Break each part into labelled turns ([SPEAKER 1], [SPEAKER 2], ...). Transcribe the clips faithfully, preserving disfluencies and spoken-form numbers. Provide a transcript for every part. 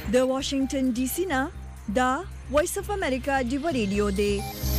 [SPEAKER 1] د واشنگټن ډي سي نه دا وایس اف امریکا دی ریډیو دی.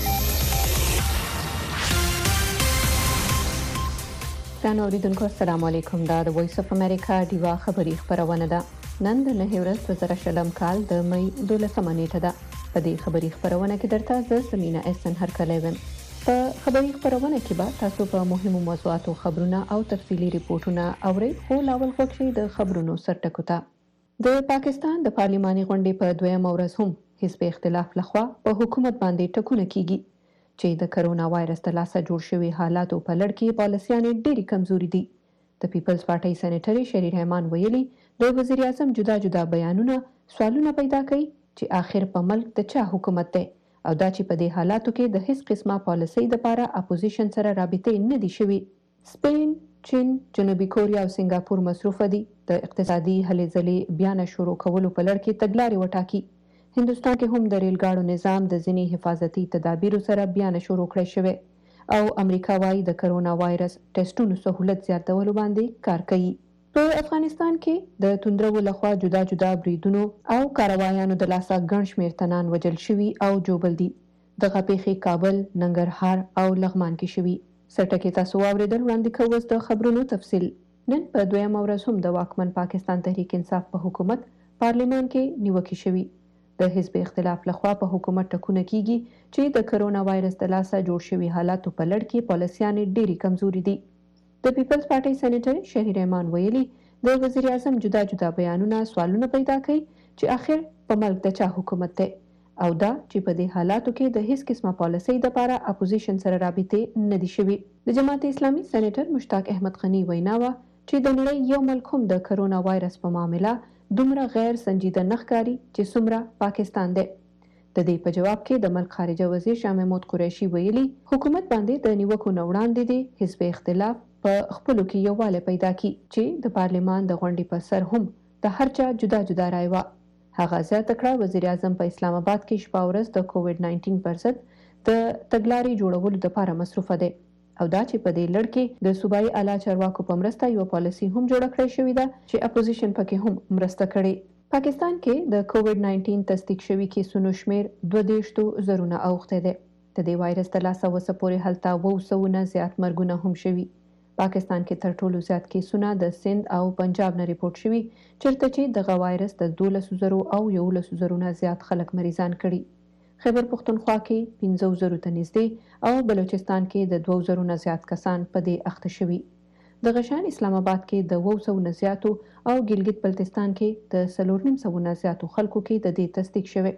[SPEAKER 2] ګرانو اوریدونکو السلام علیکم. دا د وایس اف امریکا دیوا خبری خبرونه ده. نن د نهه ورځ دوه زره شلم کال د مې دولسمه نیټه ده. په دې خبری خبرونه کې درته زه سمینا احسان هرکلی وم. په خبری خبرونه کې به تاسو په مهمو موضوعاتو خبرونه او تفصیلی ریپورتونه اورئ. خو لاول خوښي د خبرونو سرټکو ته. د پاکستان د پارلماني غونډې په دویمه ورځ هم حزب اختلاف لخوا په حکومت باندې ټکونه کیږي چې د کرونا وایرس د لاسه جوړ شوی حالاتو په لړ کې پالیسیانې ډېری کمزوري دي. د پیپلز پارټي سېنیټر شری رحمان ویلي د وزیر اعظم جدا جدا بیانونه سوالونه پیدا کوي چې آخر په ملک د چا حکومت دی او دا چې په دې حالاتو کې د هیڅ قسمه پالیسي د لپاره اپوزیشن سره رابطې نه دي شوي. سپین، چین، جنوبي کوریا او سنگاپور مصروف دي د اقتصادي هلې ځلې بیا نه شروع کولو په لړ کې تګلارې وټاکي. هندوستان کې هم د ریل ګاډو نظام د ځینې حفاظتي تدابیرو سره بیا نه شروع کړی شوی او امریکا وايي د کرونا وایرس ټیسټونو سہولت زیاتولو باندې کار کوي. په افغانستان کې د توندرو لخوا جدا جدا بریدونو او کاروایانو د لاسه ګڼ شمېر تنان وجل شوي او جوبل دي. دغه پیښې کابل، ننګرهار او لغمان کې شوي. سرټکي تاسو واوریدل. وړاندې کوو د خبرونو تفصیل. نن په دویمه ورځ هم د واکمن پاکستان تحریک انصاف په حکومت پارلیمان کې نیوکې شوي. د حزب اختلاف لخوا په حکومت ټکونه کیږي چې د کرونا وایرس د لاسه جوړ شوی حالاتو په لړ کې پالیسیانې ډېری کمزوري دي. د پیپلز پارټي سېنیټر شری رحمان ویلي د وزیر اعظم جدا جدا بیانونه سوالونه پیدا کوي چې آخر په ملک د چا حکومت دی او دا چې په دې حالاتو کې د هیڅ قسمه پالیسي د لپاره اپوزیشن سره رابطې نه دي شوي. د جماعت اسلامي سېنیټر مشتاق احمد غنی ویناوه چې د نړۍ یو ملک هم د کرونا وایرس په معاملې دومره غیر سنجیده نه ښکاري چې څومره پاکستان دی. د دې په جواب کې د ملک خارجه وزیر شاه محمود قریشي ویلي حکومت باندې د نیوکو نه وړاندې دی حزب اختلاف په خپلو کې یووالی پیدا کړي چې د پارلمان د غونډې په سر هم د هر چا جدا جدا رایه وه. هغه زیاته کړه وزیر اعظم په اسلام آباد کې شپه ورځ د کووډ نایټین پر ضد د تګلارې جوړولو لپاره مصروفه دی او دا چې په دې لړ کې د صوبایي اعلی چارواکو په مرسته یو پالیسي هم جوړه کړې شوې ده چې اپوزیشن پکې هم مرسته کړي. پاکستان کې د کووډ نایټین تصدیق شوي کیسونو شمیر دوه دېرش زرونه اوښتی دی. د دې وایرس د لاسه وسه پورې هلته اوه سوه نه زیات مرګونه هم شوي. پاکستان کې تر ټولو زیات کیسونه د سند او پنجاب نه ریپورت شوي چیرته چې دغه وایرس د دولسو زرو او یولسو زرو نه زیات خلک مریضان کړي. خیبر پختونخوا کې پنځه زرو ته نږدې او بلوچستان کې د دوه زرو نه زیات کسان په دې اخته شوي. د غشان اسلام آباد کې د اوه سوو نه زیاتو او ګلګت بلتستان کې د څلور نیم سوو نه زیاتو خلکو کې د دې تصدیق شوی.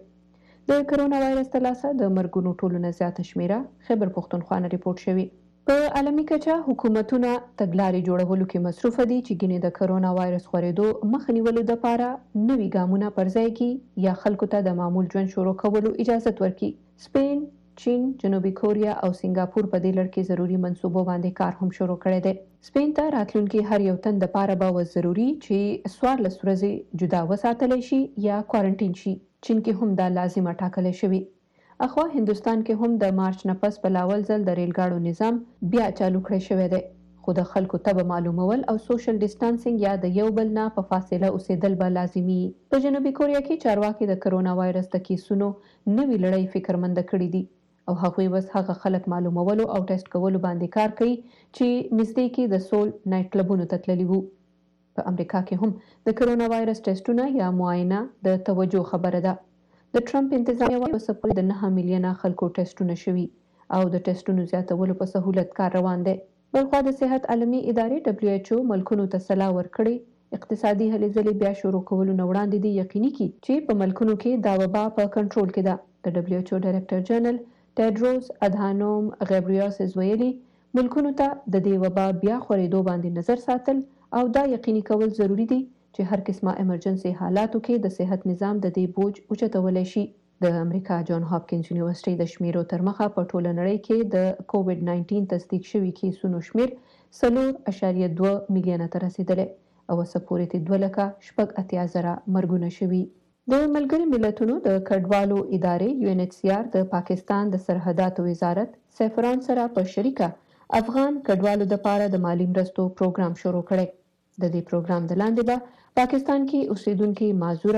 [SPEAKER 2] د کرونا وایرس د لاسه د مرګونو ټولو نه زیاته شمیره خیبر پختونخوا نه ریپورت شوی. په عالمي کچه حکومتونه تګلارې جوړولو کې مصروف دي چې ګینه د کرونا وایرس خورېدو مخه نیولو لپاره نوي ګامونه پر ځای کړي یا خلکو ته د معمول ژوند شروع کولو اجازه ورکړي. سپین، چین، جنوبي کوریا او سنگاپور په دې لړ کې ضروري منصوبو باندې کار هم شروع کړی دی. سپین ته راتلونکي هر یو تن لپاره به ضروري چې څوارلس ورځې جدا وساتلی شي یا کوارنټین شي. چین کې هم دا لازمه ټاکلی شوی. اخوا هندوستان کې هم د مارچ نه پس په لاول ځل د ریل ګاډو نظام بیا چالو کړی شوی دی خو د خلکو تبه معلومول او سوشل ډیسټانسینګ یا د یو بل نه په فاصله اوسېدل به لازمي. په جنوبي کوریا کې چارواکي د کرونا وایرس د کیسونو نوې لړۍ فکرمنده کړي دي او هغوی بس هغه خلک معلومولو او ټیسټ کولو باندې کار کوي چې نږدې کې د سول نایټ کلبونو ته تللي وو. په امریکا کې هم د کرونا وایرس ټیسټونه یا معاینه د توجه خبره ده. د ټرمپ انتظامیه وايي په سپورې د نه میلیونه خلکو ټیسټونه شوي او د ټیسټونو زیاتولو په سهولت کار روان دی. بلخوا د صحت عالمي ادارې دبلیو ایچ او ملکونو ته سلا ورکړي اقتصادي هلې ځلې بیا شروع کولو نه وړاندې دي یقیني کړي چې په ملکونو کې دا وبا په کنټرول کې ده. د دبلیو ایچ او ډایرکټر جنرال ټیډروس ادهانوم غیبریاسس ویلي ملکونو ته د دې وبا بیا خورېدو باندې نظر ساتل او دا یقیني کول ضروری دي چې هر قسمه ایمرجنسي حالاتو کې د صحت نظام د دې بوج اوچتولی شي. د امریکا جان هاپکینز یونیورسيټي د شمیرو تر مخه په ټوله نړۍ کې د کووډ نایټین تصدیق شوي کیسونو شمیر څلور اعشاریه دوه میلیونه ته رسیدلی او څه پورې دوه لکه شپږ اتیا زره مرګونه شوي. د ملګري ملتونو د کډوالو ادارې یو ان ایچ سی آر د پاکستان د سرحداتو وزارت سیفران سره په شریکه افغان کډوالو لپاره د مالی مرستو پروګرام شروع کړی. د دې پروګرام د لاندې به پاکستان کې اوسیدونکو معذوره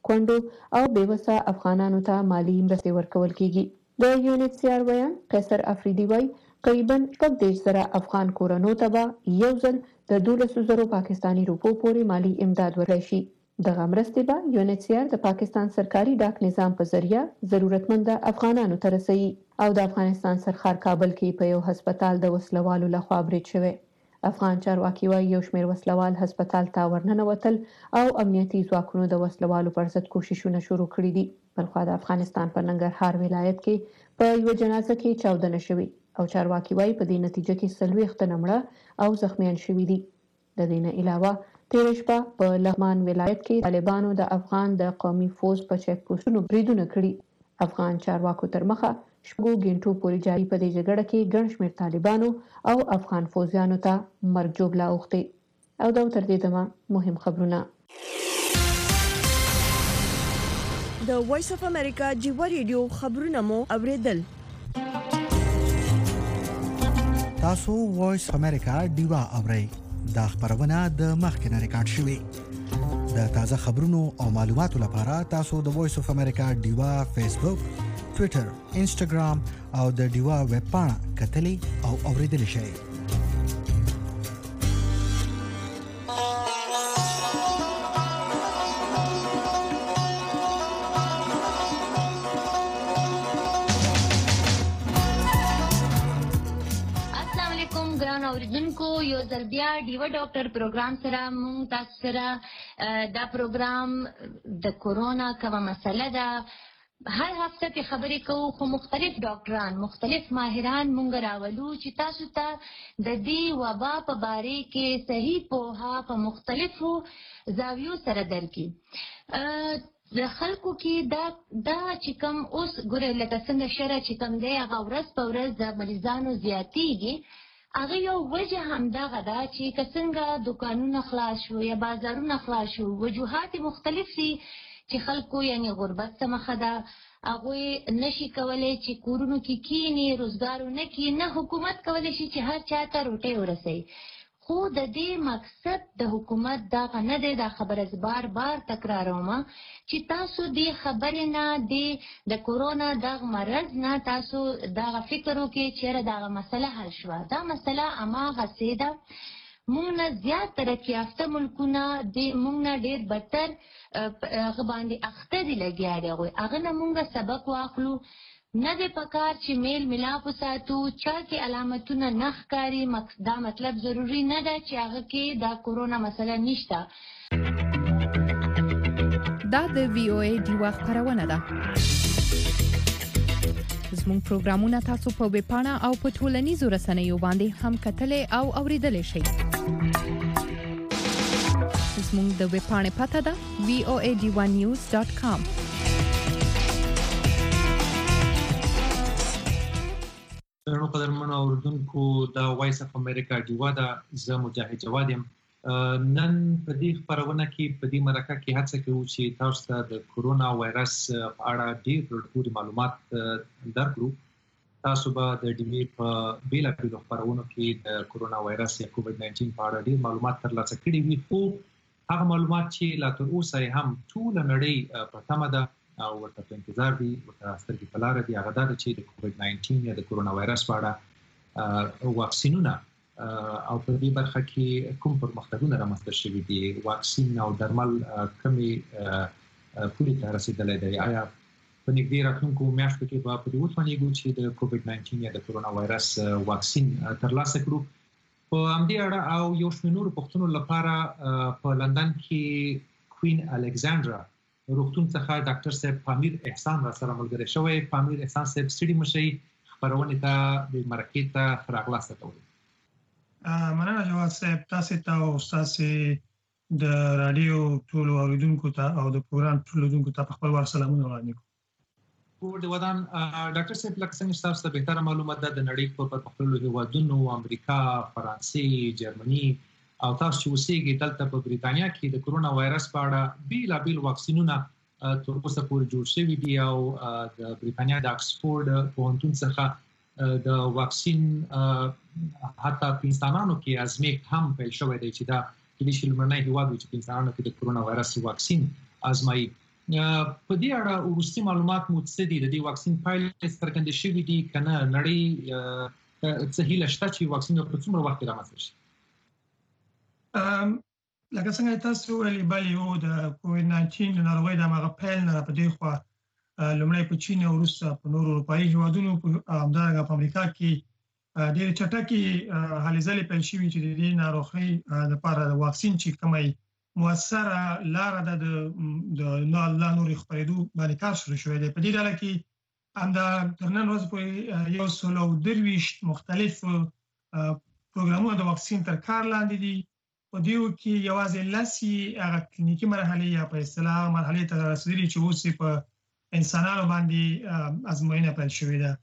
[SPEAKER 2] کونډو او بیوسه افغانانو ته مالی مرستې ورکول کیږي. د یو ان ایچ سی آر ویان قیصر افریدي وایي تقریبا شپږ دېرش زره افغان کورنو ته به یو ځل د دولسو زرو پاکستاني روپو پورې مالی امداد ورکړی شي. دغه مرستې به یو ان ایچ سی آر د پاکستان سرکاري ډاک نظام په ذریعہ ضرورتمند افغانانو ته رسوي او د افغانستان سرخار کابل کې په یو هسپتال د وسلوالو لخوا برید شوی. افغان چارواکي وایي یو شمېر وسلوال هسپتال ته ورننوتل او امنیتي ځواکونو د وسلوالو پر ضد کوششونه شروع کړي دي. بلخوا د افغانستان په ننګرهار ولایت کې په یو جنازه کې چاودنه شوې او چارواکي وایي په دې نتیجه کې څلوېښت تنه مړه او زخمیان شوي دي. د دې نه علاوه تېره شپه په لغمان ولایت کې طالبانو د افغان د قومي فوز په چیک پوسټونو بریدونه کړي. افغان چارواکو تر مخه شپږو غنټو پورې جاري په دې جګړه کې ګڼ شمېر طالبانو او افغان فوزیانو ته مرګ جوړه اوښتې. او دا تر دې دمه مهم خبرونه.
[SPEAKER 1] د وایس اف امریکا جیوا ریډیو خبرونه مو اوریدل.
[SPEAKER 3] تاسو وایس امریکا ډیوا اورئ. دا خبرونه د مخکنه ریکارډ شوې. د تازه خبرونو او معلوماتو لپاره تاسو د وایس اف امریکا ډیوا فیسبوک، ټوئیټر، انسټاګرام او د ډیوا ویب پاڼه کتلی او اوریدلی شئ.
[SPEAKER 4] اوریدونکو یو ځل بیا ډیوا ډاکټر پروګرام سره مونږ تاسو سره دا پروګرام د کورونا کومه مسله ده هر هفته کې خبرې کوو خو مختلف ډاکټران مختلف ماهران مونږ راولو چې تاسو ته د دې وبا په باره کې صحیح پوهه په مختلفو زاویو سره درکړي. د خلکو کې دا دا چې کوم اوس ګوره لکه څنګه شره چې کوم دی هغه ورځ په ورځ د مریضانو زیاتېږي. هغه یو وجه همدغه ده چې که څنګه دوکانونه خلاص شو یا بازارونه خلاص شو وجوهات مختلف دي چې خلکو یعنی غربت څخه مخه ده هغوی نشي کولی چې کورونو کې کینی روزګار ونه کړي نه حکومت کولی شي چې هر چا ته روټۍ ورسوي. خو د دې مقصد د حکومت دغه نه دی. دا خبره زه بار بار تکراروم چې تاسو دې خبرې نه د کورونا دغه مرض نه تاسو دغه فکر وکړئ چېرې دغه مسله حل شوه. دا مسله هماغسې ده. موږ نه زیات ترقي یافته ملکونه موږ نه ډېر بدتر هغه باندې اخته دي لګیا دي. هغوی هغه نه موږ سبق واخلو. نه دی پکار چې میل ملاپ وساتو چا کې علامتونه نه ښکاري. دا مطلب ضروري نه ده چې هغه کې دا کورونا مسله نشته.
[SPEAKER 5] دا د وی او ای ډیوا خبرونه ده. زموږ پروګرامونه تاسو په ویب پاڼه او په ټولنیزو رسنیو باندې هم کتلای او اوریدلای شئ. زموږ د ویب پاڼې پته ده وی او ای ډیوا نیوز ډاټ کام.
[SPEAKER 6] نو قدرمن اوردونکو د وایس اف امریکا ډیوا دا زه مجاهد جواد یم. نن په دې خبرونه کې په دې مرکه کې هڅه کوو چې تاسو ته د کورونا وایرس په اړه ډېر ډېر معلومات درکړو. تاسو به د ډیوی په بیلابیلو خبرونو کې د کورونا وایرس یا کووډ ناینټین په اړه ډېر معلومات ترلاسه کړي وي خو هغه معلومات چې لا تر اوسه هم ټول نړۍ په تمه ده او ورته په انتظار دي ورته سترګې په لاره دي هغه دا چې د کووډ ناینټین یا د کورونا وایرس په اړه واکسینونه او په دې برخه کې کوم پرمختګونه رامنځته شوي دي. واکسین او درمل کومې پولې ته رسېدلی دی. آیا په نږدې راتلونکو میاشتو کې به په دې وتوانېږو چې د کووډ ناینټین یا د کورونا وایرس واکسین ترلاسه کړو؟ په همدې اړه او یو شمېر نورو پوښتنو لپاره په لندن کې کوین الکساندرا روغتون څخه ډاکټر صاحب پامیر احسان را سره ملګری شوی. پامیر احسان صاحب ستړي مشئ خبرونې ته د مرکې ته راغلاست کوئ.
[SPEAKER 7] مننه جواد صاحب تاسو ته او تاسو د رادیو ټول اوریدونکو ته او د پروګرام ټول اوریدونکو ته په خپل ور سلامونه وړاندې کوم.
[SPEAKER 6] د ودان ډاکټر صاحب لکه څنګه تاسو ته بهتره معلومات ده د نړۍ په پرمختللو هیوادونو امریکا، فرانسې، جرمني او تاسو چې اوسېږئ دلته په بریتانیا کې د کورونا وایرس په اړه بیلابیل واکسینونه تر اوسه پورې جوړ شوي دي او د بریتانیا د اکسفورډ پوهنتون څخه د واکسین حتی په انسانانو کې ازمېښت هم پیل شوی دی چې دا کېدای شي لومړنی هېواد وي چې په انسانانو کې د کورونا وایرس واکسین ازمایي. په دې اړه وروستي معلومات مو څه دي؟ د دې واکسین پایلې څرګندې شوې دي کنه نړۍ څه هیله شته چې واکسین په څومره وخت کې رامنځته شي؟
[SPEAKER 7] لکه څنګه تاسو ویلي بل یو د کووډ ناینټین د ناروغۍ د هغه پیل نه په دې خوا لومړی په چین او وروسته په نورو اروپایي هېوادونو همدارنګه په امریکا کې ډېرې چټکې هلې ځلې پیل شوي چې د دې ناروغۍ لپاره د واکسین چې کومه مؤثره لاره ده د لا نورې خپرېدو باندې کار شروع شوی دی. په دې ډله کې همدا تر نن ورځې پورې یو سل او درویشت مختلف پروګرامونه د واکسین تر کار لاندې دي. په دې کې یوازې لس هغه کلینیکي مرحلې یا په اصطلاح مرحلې ته رسېدلي چې اوس یې په انسانانو باندې ازموینه پیل شوې ده.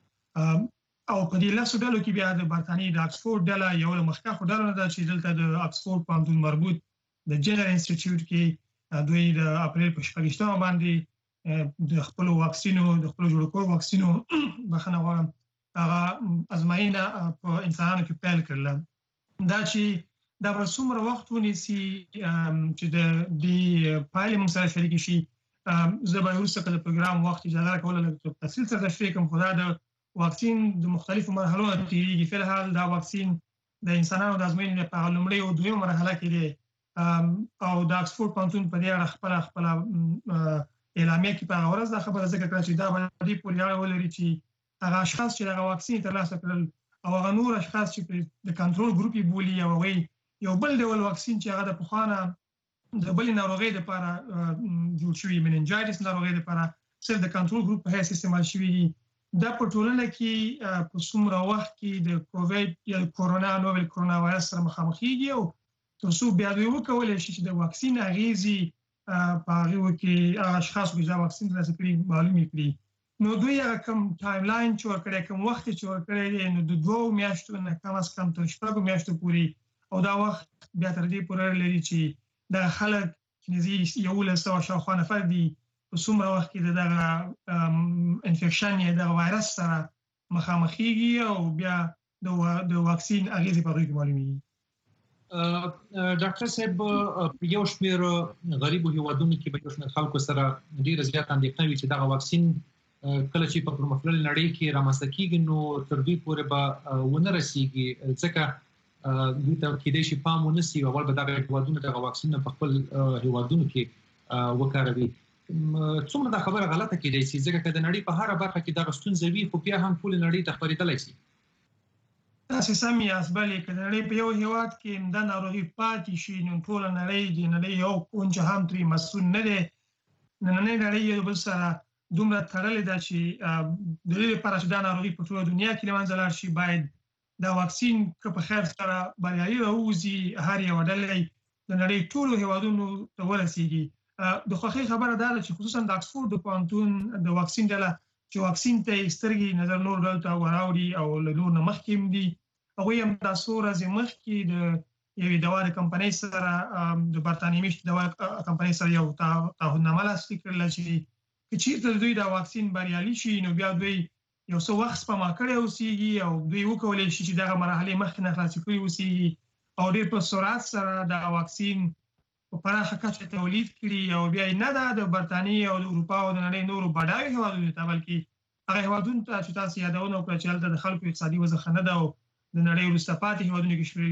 [SPEAKER 7] او په دې لسو ډلو کې بیا د برتانیې د اکسفورډ ډله یو له مخکښو ډلو نه ده چې دلته د اکسفورډ پوهنتون مربوط د جنرال انسټیټیوټ کې دوی د اپریل په شپږیشتمه باندې د خپل واکسینو د خپل جوړ کړو واکسینو بخنه غواړم هغه ازموینه په انسانانو کې پیل کړل. دا چې دا به څومره وخت ونیسي چې د دې پایلې موږ سره شریکې شي، زه به وروسته که د پروګرام وخت اجازه راکوله لږ په تفصیل سره تشریح کړم. خو دا د واکسین د مختلفو مرحلو نه تېرېږي. فی الحال دا واکسین د انسانانو د ازموینې په لومړۍ او دویمه مرحله کې دی او د اکسفورډ پوهنتون په دې اړه خپله خپله اعلامیه کې په هغه ورځ دا خبره ذکر کړه چې دا به دې پورې اړه ولري چې هغه اشخاص چې دغه واکسین ترلاسه کړل او هغه نور اشخاص چې د کنټرول ګروپ یې بولي او هغوی یو بل ډول واکسین چې هغه د پخوا نه د بلې ناروغۍ دپاره جوړ شوي مننجایټس ناروغۍ دپاره صرف د کنټرول ګروپ په حیث استعمال شوي دي. دا په ټولنه کې په څومره وخت کې د کووډ یا کورونا نوول کورونا وایرس سره مخامخېږي او تر څو بیا دوی وکولی شي چې د واکسین اغېزې په هغې کې هغه اشخاصو چې دا واکسین ترلاسه کړي معلومې کړي. نو دوی هغه کوم ټایم لاین چې ورکړی کوم وخت چې ورکړی دی نو د دوو میاشتو نه کم از کم تر شپږو میاشتو پورې او دا وخت بیا تر دې پورې اړه لري چې دا خلک چې نږدې یولس سوه شاوخوا نفر دي په څومره وخت کې د دغه انفیکشن یا دغه وایرس سره مخامخېږي او بیا د واکسین اغېزې په هغوی کې معلومېږي.
[SPEAKER 6] ډاکټر صاحب په یو شمېر غریبو هېوادونو کې به یو شمېر خلکو سره ډېره زیاته اندېښنه وي چې دغه واکسین کله چې په پرمختللې نړۍ کې رامنځته کېږي نو تر دوی پورې به ونه رسېږي، ځکه دوی ته کېدای شي پام ونه سي او اول به دغه هېوادونه دغه واکسینونه په خپل هېوادونو کې وکاروي. څومره دا خبره غلطه کېدای شي ځکه که د نړۍ په هره برخه کې دغه ستونزه وي خو بیا هم ټولې نړۍ ته خپرېدلی شي؟
[SPEAKER 7] تاسې سم یاست. بلې که د نړۍ په یو هېواد کې دا ناروغي پاتې شي نو ټوله نړۍ د نړۍ یو کونج هم ترې مسؤل نه دی. نننۍ نړۍ یو بل سره دومره تړلې ده چې د دې لپاره چې دا ناروغي په ټوله دنیا کې له منځه لاړ شي باید دا واکسین که په خیر سره بریالي راووځي هر یوه ډله د نړۍ ټولو هېوادونو ته ورسېږي. د خوښۍ خبره دا ده چې خصوصا د اکسفورډ پوهنتون د واکسین ډله چې واکسین ته یې سترګې نظر نور ډلو ته وراوړي او له نور نه مخکې هم دي، هغوی هم دا څو ورځې مخکې د یوې دوا د کمپنۍ سره د برطانیې میشتې دوا کمپنۍ سره یو تعهدنامه لاسلیک کړله چې که چېرته دوی دا واکسین بریالي شي نو بیا دوی یو څه وخت سپما کړی اوسېږي او دوی وکولی شي چې دغه مرحلې مخکې نه خلاصې کړي اوسېږي او ډېر په سرعت سره دا واکسین په پراخه کچه تولید کړي او بیا یې نه ده د برطانیې او د اروپا او د نړۍ نورو بډایو هېوادونو ته بلکې هغه هېوادونو ته چې تاسو یادونه وکړه چې هلته د خلکو اقتصادي وضع ښه نه ده او د نړۍ وروسته پاتې هېوادونو کې شمېرل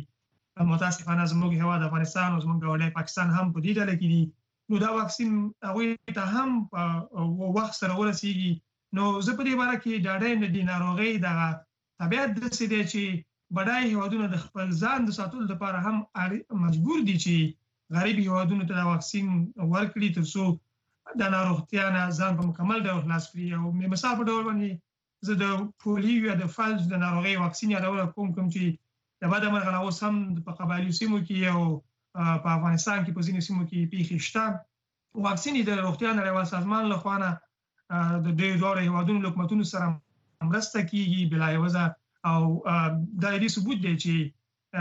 [SPEAKER 7] کېږي. متاسفانه زموږ هېواد افغانستان او زموږ ګاونډی پاکستان هم په دې ډله کې دي. نو دا واکسین هغوی ته هم په وخت سره ورسېږي. نو زه په دې باره کې ډاډه یم د دې ناروغۍ دغه طبیعت داسې دی چې بډایه هېوادونه د خپل ځان د ساتلو لپاره هم مجبور دي چې غریب هېوادونو ته دا واکسین ورکړي تر څو د ناروغتیا نه ځان په مکمل ډول خلاص کړي. او مثال په ډول باندې زه د پولیو یا د فلج د ناروغۍ واکسین یادونه کوم کوم چې د بده مرغه نه اوس هم په قبایلي سیمو کې او په افغانستان کې په ځینو سیمو کې پیښې شته. واکسین د روغتیا نړیوال سازمان له خوا نه د دې دواړو هېوادونو له حکومتونو سره مرسته کېږي بلا عوضه او دا د دې ثبوت دی چې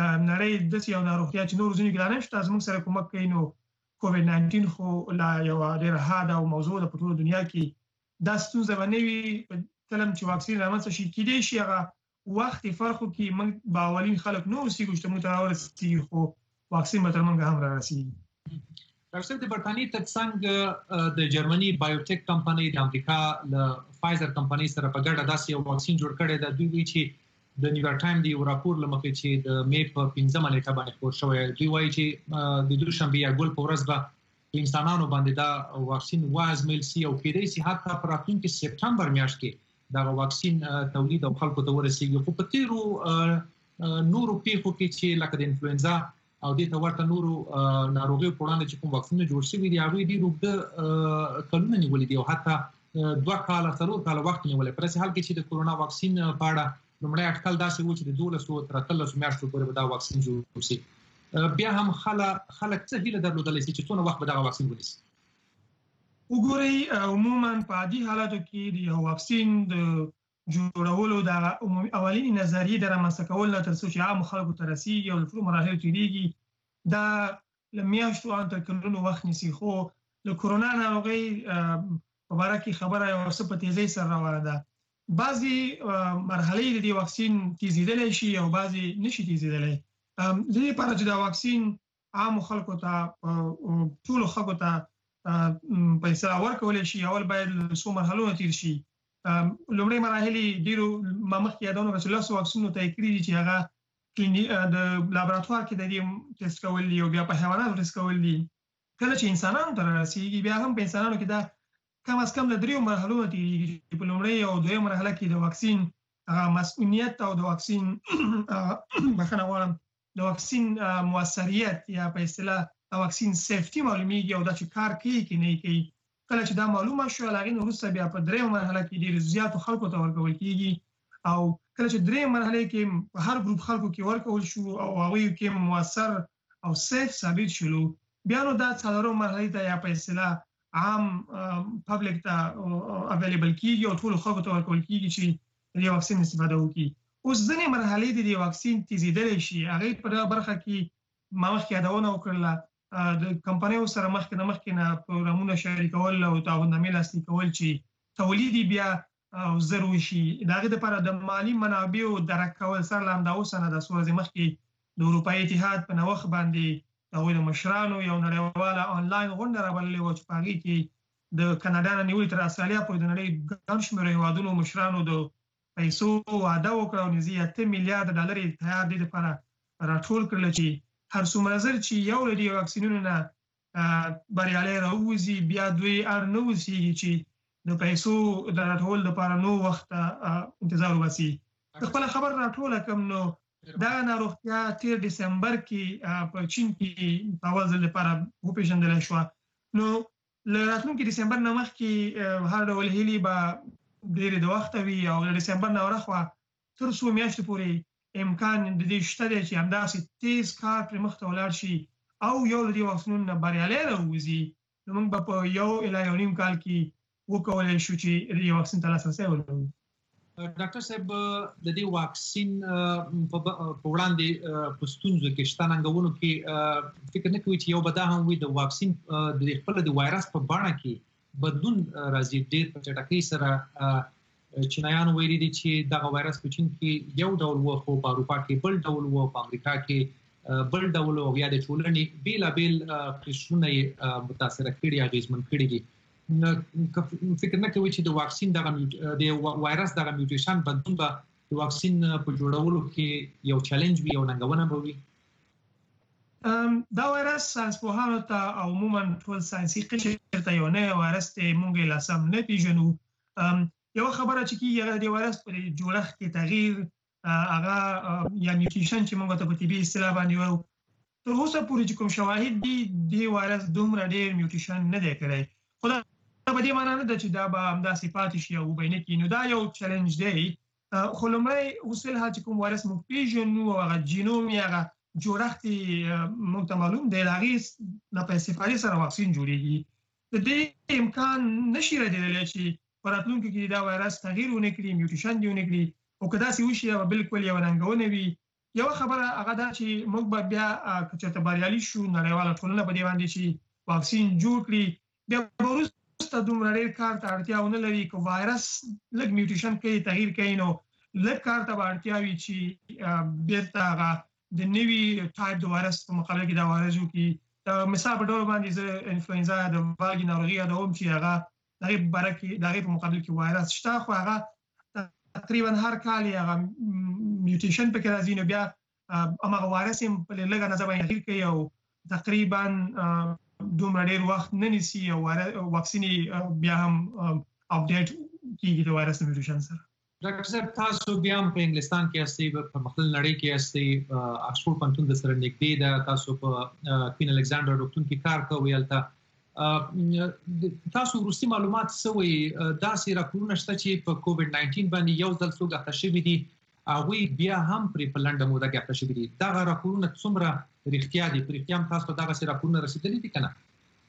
[SPEAKER 7] نړۍ داسې یو ناروغتیا چې نورو ځینو کې لا نشته زموږ سره کومک کوي. نو کووډ ناینټین خو لا یوه ډېره حاده او موضوع ده په ټوله دنیا کې. دا ستونزه به نه وي کله چې واکسین رامنځته شي. کېدای شي هغه وخت یې فرق وکړي، موږ به اولین خلک نه اوسېږو چې موږ ته راورسېږي خو واکسین به تر موږ هم رارسېږي.
[SPEAKER 6] ترڅو د برتانیې ترڅنګ د جرمني بایوټیک کمپنۍ د امریکا له فایزر کمپنۍ سره په ګډه داسې یو واکسین جوړ کړی دی. دوی وایي چې د نیویارک ټایم د یو راپور لمخې چې د مې په پنځمه نیټه باندې خپور شوی، دوی وایي چې د دوشنبه یا ګل په ورځ به انسانانو باندې دا واکسین وازمایل شي او کېدای شي حتی په راتلونکي سپټمبر میاشت کې دا واکسین تولید او خلکو ته ورسیږي. خو په تیرو نورو پیښو کې چې لکه د انفلوئنزا او د ورته نورو ناروغیو په وړاندې چې کوم واکسینونه جوړ شوي دي هغوی ډېر اوږده کلونه نیولي دي او حتی دوه کاله څلور کاله وخت نیولی. په داسې حال کې چې د کورونا واکسین په اړه لومړی اټکل داسې و چې د دولسو تر اتلسو میاشتو پورې به دا واکسین جوړ شي. بیا هم خلک خلک څه هیله درلودلی شي چې څونه وخت به دغه واکسین ونیسي؟
[SPEAKER 7] وګورئ عموما په عادي حالاتو کې د یو واکسین د جوړولو د اولینی نظریې د رامنځته کولو نه تر څو چې عامو خلکو ته رسیږي او له ټولو مراحلو تېرېږي دا له میاشتو ان تر کلونو وخت نیسي. خو د کورونا ناروغۍ په باره کې خبره یو څه په تیزۍ سره روانه ده. بعضی مرحلې د دې واکسین تیزیدلی شي او بعضی نشي تیزیدلی. د دې لپاره چې دا واکسین عامو خلکو ته ټولو خلکو ته په اصطلاح ورکولی شي اول باید له څو مرحلو نه تیر شي. لومړۍ مراحلې ډېرو ما مخکې یادونه کړه چې لسو واکسینونو ته یې کړي دي چې هغه د لابراتوار کې د دې ټیسټ کول دي او بیا په حیواناتو ټیسټ کول دي. کله چې انسانانو ته رارسېږي بیا هم په انسانانو کې دا کم از کم له دریو مرحلو نه تېرېږي چې په لومړۍ او دویم مرحله کې د واکسین مسؤلیت او د واکسین بخښنه غواړم د واکسین مؤثریت یا په اصطلاح د واکسین سیفټي معلومیږي او دا چې کار کوي که نه کوي. کله چې دا معلومه شو له هغې نه وروسته بیا په دریمه مرحله کې ډېرو زیاتو خلکو ته ورکول کېږي او کله چې درېیم مرحلې کې په هر ګروپ خلکو کې ورکول شو او هغوی کې مؤثر او سیف ثابت شولو بیا نو دا څلورم مرحلې ته یا په اصطلاح عام پبلک ته اویلیبل کیږي او ټولو خلکو ته ورکول کیږي چې د دې واکسین استفاده وکړي. اوس ځینې مرحلې د دې واکسین تیزیدلی شي. هغې په دغه برخه کې ما مخکې یادونه وکړله د کمپنیو سره مخکې نه مخکې نه پروګرامونه شریکول او تعهدنامې لاسلیک کول چې تولید یې بیا زر وشي. د هغې دپاره د مالي منابعو درک کول سره له همدا اوسه نه د څو ورځې مخکې د اروپایي اتحاد په نوښت باندې د هغوی د مشرانو یو نړیواله آنلاین غونډه رابللې وه چې په هغې کې د کاناډا نه نیولې تر استرالیا پورې د نړۍ ګڼ شمېرو هېوادونو مشرانو د پیسو وعده وکړه او نږدې اته میلیارده ډالر یې تیار دې دپاره راټول کړله چې هر څومره زر چې یو له دې واکسینونو نه بریالی راووځي بیا دوی اړ نه اوسېږي چې د پیسو د راټول دپاره نو وخت انتظار وباسي. د خپله خبر راټوله کړم نو دا ناروغتیا تیر ډسمبر کې په چین کې په اول ځل لپاره وپېژندلی شوه. نو له راتلونکي ډسمبر نه مخکې هر ډول هیلې به ډېرې د وخته وي او له ډسمبر نه ورهخوا تر څو میاشتې پورې امکان د دې شته دی چې همداسې تیز کار پرې مخته ولاړ شي او یو له دې واکسینونو نه بریالی راووځي نو موږ به په یو الی یو نیم کال کې وکولی شو چې د دې واکسین ته لاسرسی ولرو.
[SPEAKER 6] ډاکټر صاحب د دې واکسین په وړاندې په ستونزو کې شته ننګونو کې فکر نه کوي چې یو به دا هم وي د واکسین د خپل د وایرس په بڼه کې بدلون راځي. ډېر په چټکۍ سره چینایانو ویلي دي چې دغه وایرس په چین کې یو ډول و خو په اروپا کې بل ډول و په امریکا کې بل ډول او بیا د ټولنې بېلابېل قشرونه یې متاثره کړي اغېزمن کړي دي. فکر نه کوي چې د واکسین دغه د وایرس دغه میوټیشن بدلون به د واکسین په جوړولو کې یو چیلنج وي او ننګونه به وي؟
[SPEAKER 7] دا وایرس ساینسپوهانو ته او عموما ټول ساینسي قشر ته یو نوی وایرس دی، موږ یې لا سم نه پېژنو. یوه خبره چې کېږي هغه د وایرس په جوړښت کې تغییر هغه یا میوټیشن چې موږ ته په طبي اصطلاح باندې وایو تر اوسه پورې چې کوم شواهد دي دې وایرس دومره ډېر میوټیشن نه دی کړی. خو دا په دې معنا نه ده چې دا به همداسې پاتې شي او وبه نه کړي. نو دا یو چیلنج دی. خو لومړی اصول هغه چې کوم وایرس موږ پېژنو او هغه جینوم یې هغه جوړښت یې موږ ته معلوم دی، له هغې نه په استفادې سره واکسین جوړېږي. د دې امکان نشي ردېدلی چې په راتلونکي کې دا وایرس تغییر ونه کړي، میوټیشن دې ونه کړي او که داسې وشي دا به بلکل یوه ننګونه وي. یوه خبره هغه ده چې موږ به بیا که چېرته بریالي شو نړیواله ټولنه په دې باندې چې واکسین جوړ کړي بیا به وروسته دومره ډېر کار ته اړتیا ونه لري. که وایرس لږ میوټیشن کوي تغییر کوي نو لږ کار ته به اړتیا وي چې بیرته هغه د نوي ټایپ د وایرس په مقابل کې دا وایرس وکړي. مثال په ډول باندې زه انفلوئنزا د والګي ناروغي یادوم چې هغه دغه برکې دغه په مقابل کې وایرس شته خو هغه تقریبا هر کال هغه میوټیشن پکې راځي نو بیا هغه وایرس هم په لږه نظر باندې کوي او تقریبا دومره ډېر وخت نه نیسي او واکسین بیا هم اپډیټ کیږي د وایرس میوټیشن سره.
[SPEAKER 6] ډاکټر صاحب تاسو بیا هم په انګلستان کې یاستئ په مختلف نړۍ کې یاستئ آکسفورډ پوهنتون د سره نږدې ده تاسو په کوین الکساندر روغتون کې کار کوئ هلته تاسو وروستي معلومات څه وایي داسې راپورونه شته چې په کووډ ناینټین باندې یو ځل څوک اخته شوي دي هغوی بیا هم پرې په لنډه موده کې اخته شوي دي دغه راپورونه څومره رښتیا دي په رښتیا هم تاسو ته دغسې راپورونه رسېدلي دي که نه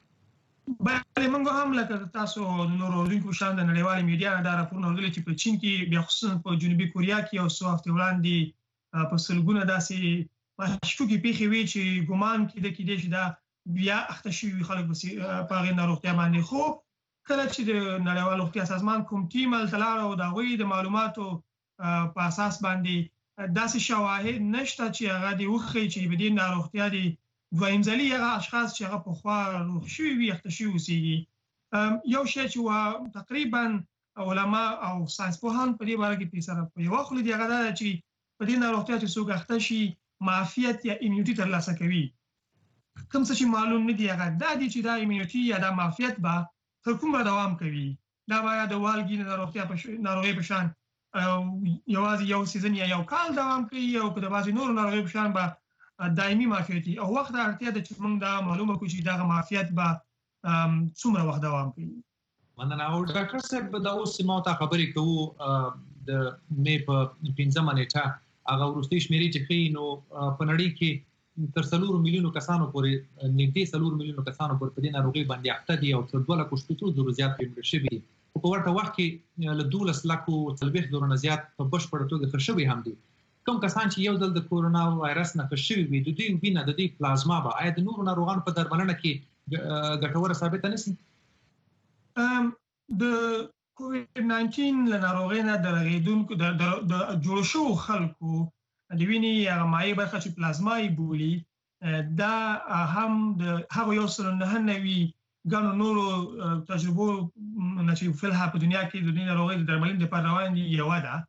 [SPEAKER 7] بله موږ هم لکه تاسو د نورو اورېدونکو په شان د نړیوالې میډیا نه دا راپورونه اورېدلي چې په چین کې بیا خصوصا په جنوبي کوریا کې یو څو هفتې وړاندې په سلګونه داسې مشکوکې پیښې وې چې ګمان کېده کېدی چې دا بیا اخته شوي خلک په هغې ناروغتیا باندې خو کله چې د نړیوال روغتیا سازمان کوم ټیم هلته لاړه او د هغوی د معلوماتو په اساس باندې داسې شواهد نشته چې هغه دې وښیي چې په دې ناروغتیا دې دویم ځلي هغه اشخاص چې هغه پخوا روغ شوي وي اخته شوي اوسېږي یو شی چې وه تقریبا علما او ساینس پوهان په دې باره کې پرې سره په یوه خوله دي هغه دا ده چې په دې ناروغتیا چې څوک اخته شي معافیت یا ایمیونټي ترلاسه کوي کوم څه چې معلوم نه دي هغه دا دي چې دا ایمیونټي یا دا معافیت به تر کومه دوام کوي دا به د والګي ناروغتیا ناروغۍ په شان یوازې یو سیزن یا یو کال دوام کوي او که د بعضې نورو ناروغیو په شان به دایمي معافیت او وخت اړتیا ده چې موږ دا معلومه کړو چې دغه معافیت به څومره وخت دوام کوي.
[SPEAKER 6] مننه او ډاکټر صاحب دا اوس ما ته خبرې کوو د مې په پنځمه نیټه هغه وروستۍ شمېرې چې ښیي نو په نړۍ کې تر څلورو میلیونو کسانو پورې نږدې څلورو میلیونو کسانو پورې په دې ناروغۍ باندې اخته دي او تر دوه لکو شپېتو زرو زیات پرې مړه شوي دي خو په ورته وخت کې له دولس لکو څلوېښت زرو نه زیات په بشپړه توګه ښه شوي هم دي. کوم کسان چې یو ځل د کورونا وایرس نه ښه شوي وي د دوی وینه د دوی پلازما به آیا د نورو ناروغانو په درملنه کې ګټوره ثابته نه شي؟
[SPEAKER 7] د کووډ ناینټین له ناروغۍ نه د رغېدونکو د جوړ شوو خلکو د وینې هغه مایع برخه چې پلازما یې بولي دا هم د هغو یو سل نهه نوي ګڼو نورو تجربو نه چې فلحه په دنیا کې د دې ناروغۍ د درملنې لپاره روان دي یوه ده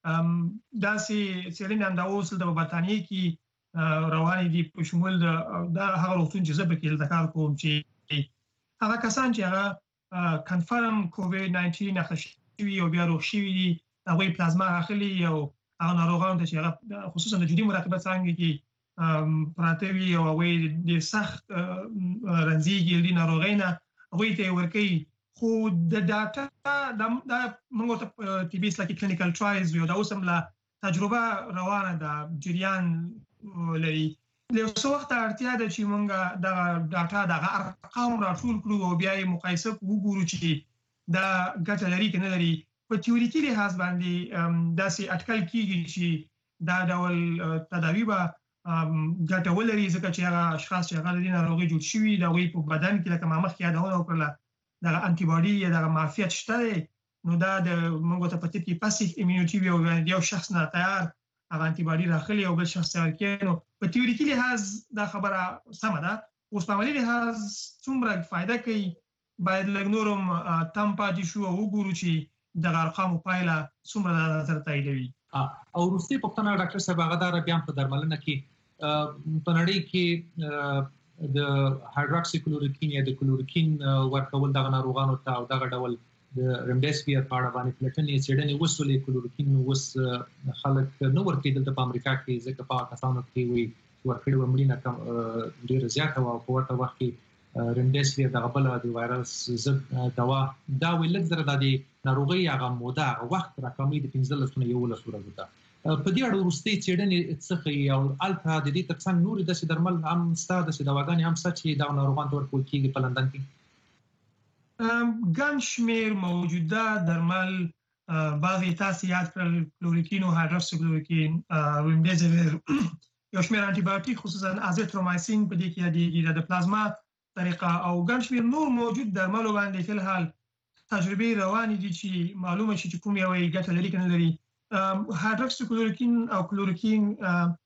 [SPEAKER 7] داسې څېړنې هم دا اوس د برطانیې کې روانې دي په شمول د هغه روغتون چې زه پکې هلته کار کوم چې هغه کسان چې هغه کنفرم کووډ ناینټین اخته شوي او بیا روغ شوي دي هغوی پلازما اخلي او هغه ناروغانو ته چې هغه خصوصا د جدي مراقبت څانګې کې پراته وي او هغوی د سخت رنځېږي له دې ناروغۍ نه هغوی ته یې ورکوي خو د ډاټا دا موږ ورته طبي اصطلاح کې کلینیکل ټرایلز وایو دا اوس هم لا تجربه روانه ده جریان لري د یو څه وخته اړتیا ده چې موږ دغه ډاټا دغه ارقام راټول کړو او بیا یې مقایسه وګورو چې دا ګټه لري که نه لري په تیوریکي لحاظ باندې داسې اټکل کېږي چې دا ډول تداوي به ګټه ولري ځکه چې هغه اشخاص چې هغه د دې ناروغۍ جوړ شوي د هغوی په بدن کې لکه ما مخکې یادونه وکړله دغه انټي باډي یا دغه معافیت شته دی نو دا د موږ ورته په طب کې پاسیف ایمیونټي وایو یو شخص نه تیار هغه انټي باډي راغلي او بل شخص تیار کړي نو په تیوریکي لحاظ دا خبره سمه ده اوس په عملي لحاظ څومره فایده کوي باید لږ نور هم تم پاتې شو او وګورو چې دغه ارقامو پایله څومره د نظر تاییدوي.
[SPEAKER 6] او وروستۍ پوښتنه ډاکټر صاحب هغه دا بیا په درملنه کې په نړۍ کې د هایدروکسي کلوروکین یا د کلوروکین ورکول دغه ناروغانو ته او دغه ډول د رمډیسیویر په اړه باندې پلټنې څېړنې وسولې کلوروکین اوس خلک نه ورکوي دلته په امریکا کې ځکه په هغه کسانو کې وایي ورکړې وه مړینه ډېره زیاته وه او په ورته وخت کې رمډیسیویر دغه بله د وایرس ضد دوا دا وایي لږ زره دا د ناروغۍ هغه موده هغه وخت راکموي د پنځلسو نه یولسو ورځو ته په دې اړه وروستۍ څېړنې څه ښیي او هلته د دې تر څنګ نورې داسې درمل هم شته داسې دواګانې هم شته چې دغه ناروغانو ته ورکول کېږي په لندن کې
[SPEAKER 7] ګڼ شمېر موجوده درمل بعضې تاسې یاد کړل کلوروکین او هایدروکسي کلوروکین رمډیسیویر یو شمېر انټي بایوټیک خصوصا ازیترومایسین په دې کې یادېږي د پلازما طریقه او ګڼ شمېر نور موجود درملو باندې فی الحال تجربې روانې دي چې معلومه شي چې کوم یو یې ګټه لري که نه لري. هایدروکسي کلوروکین او کلوروکین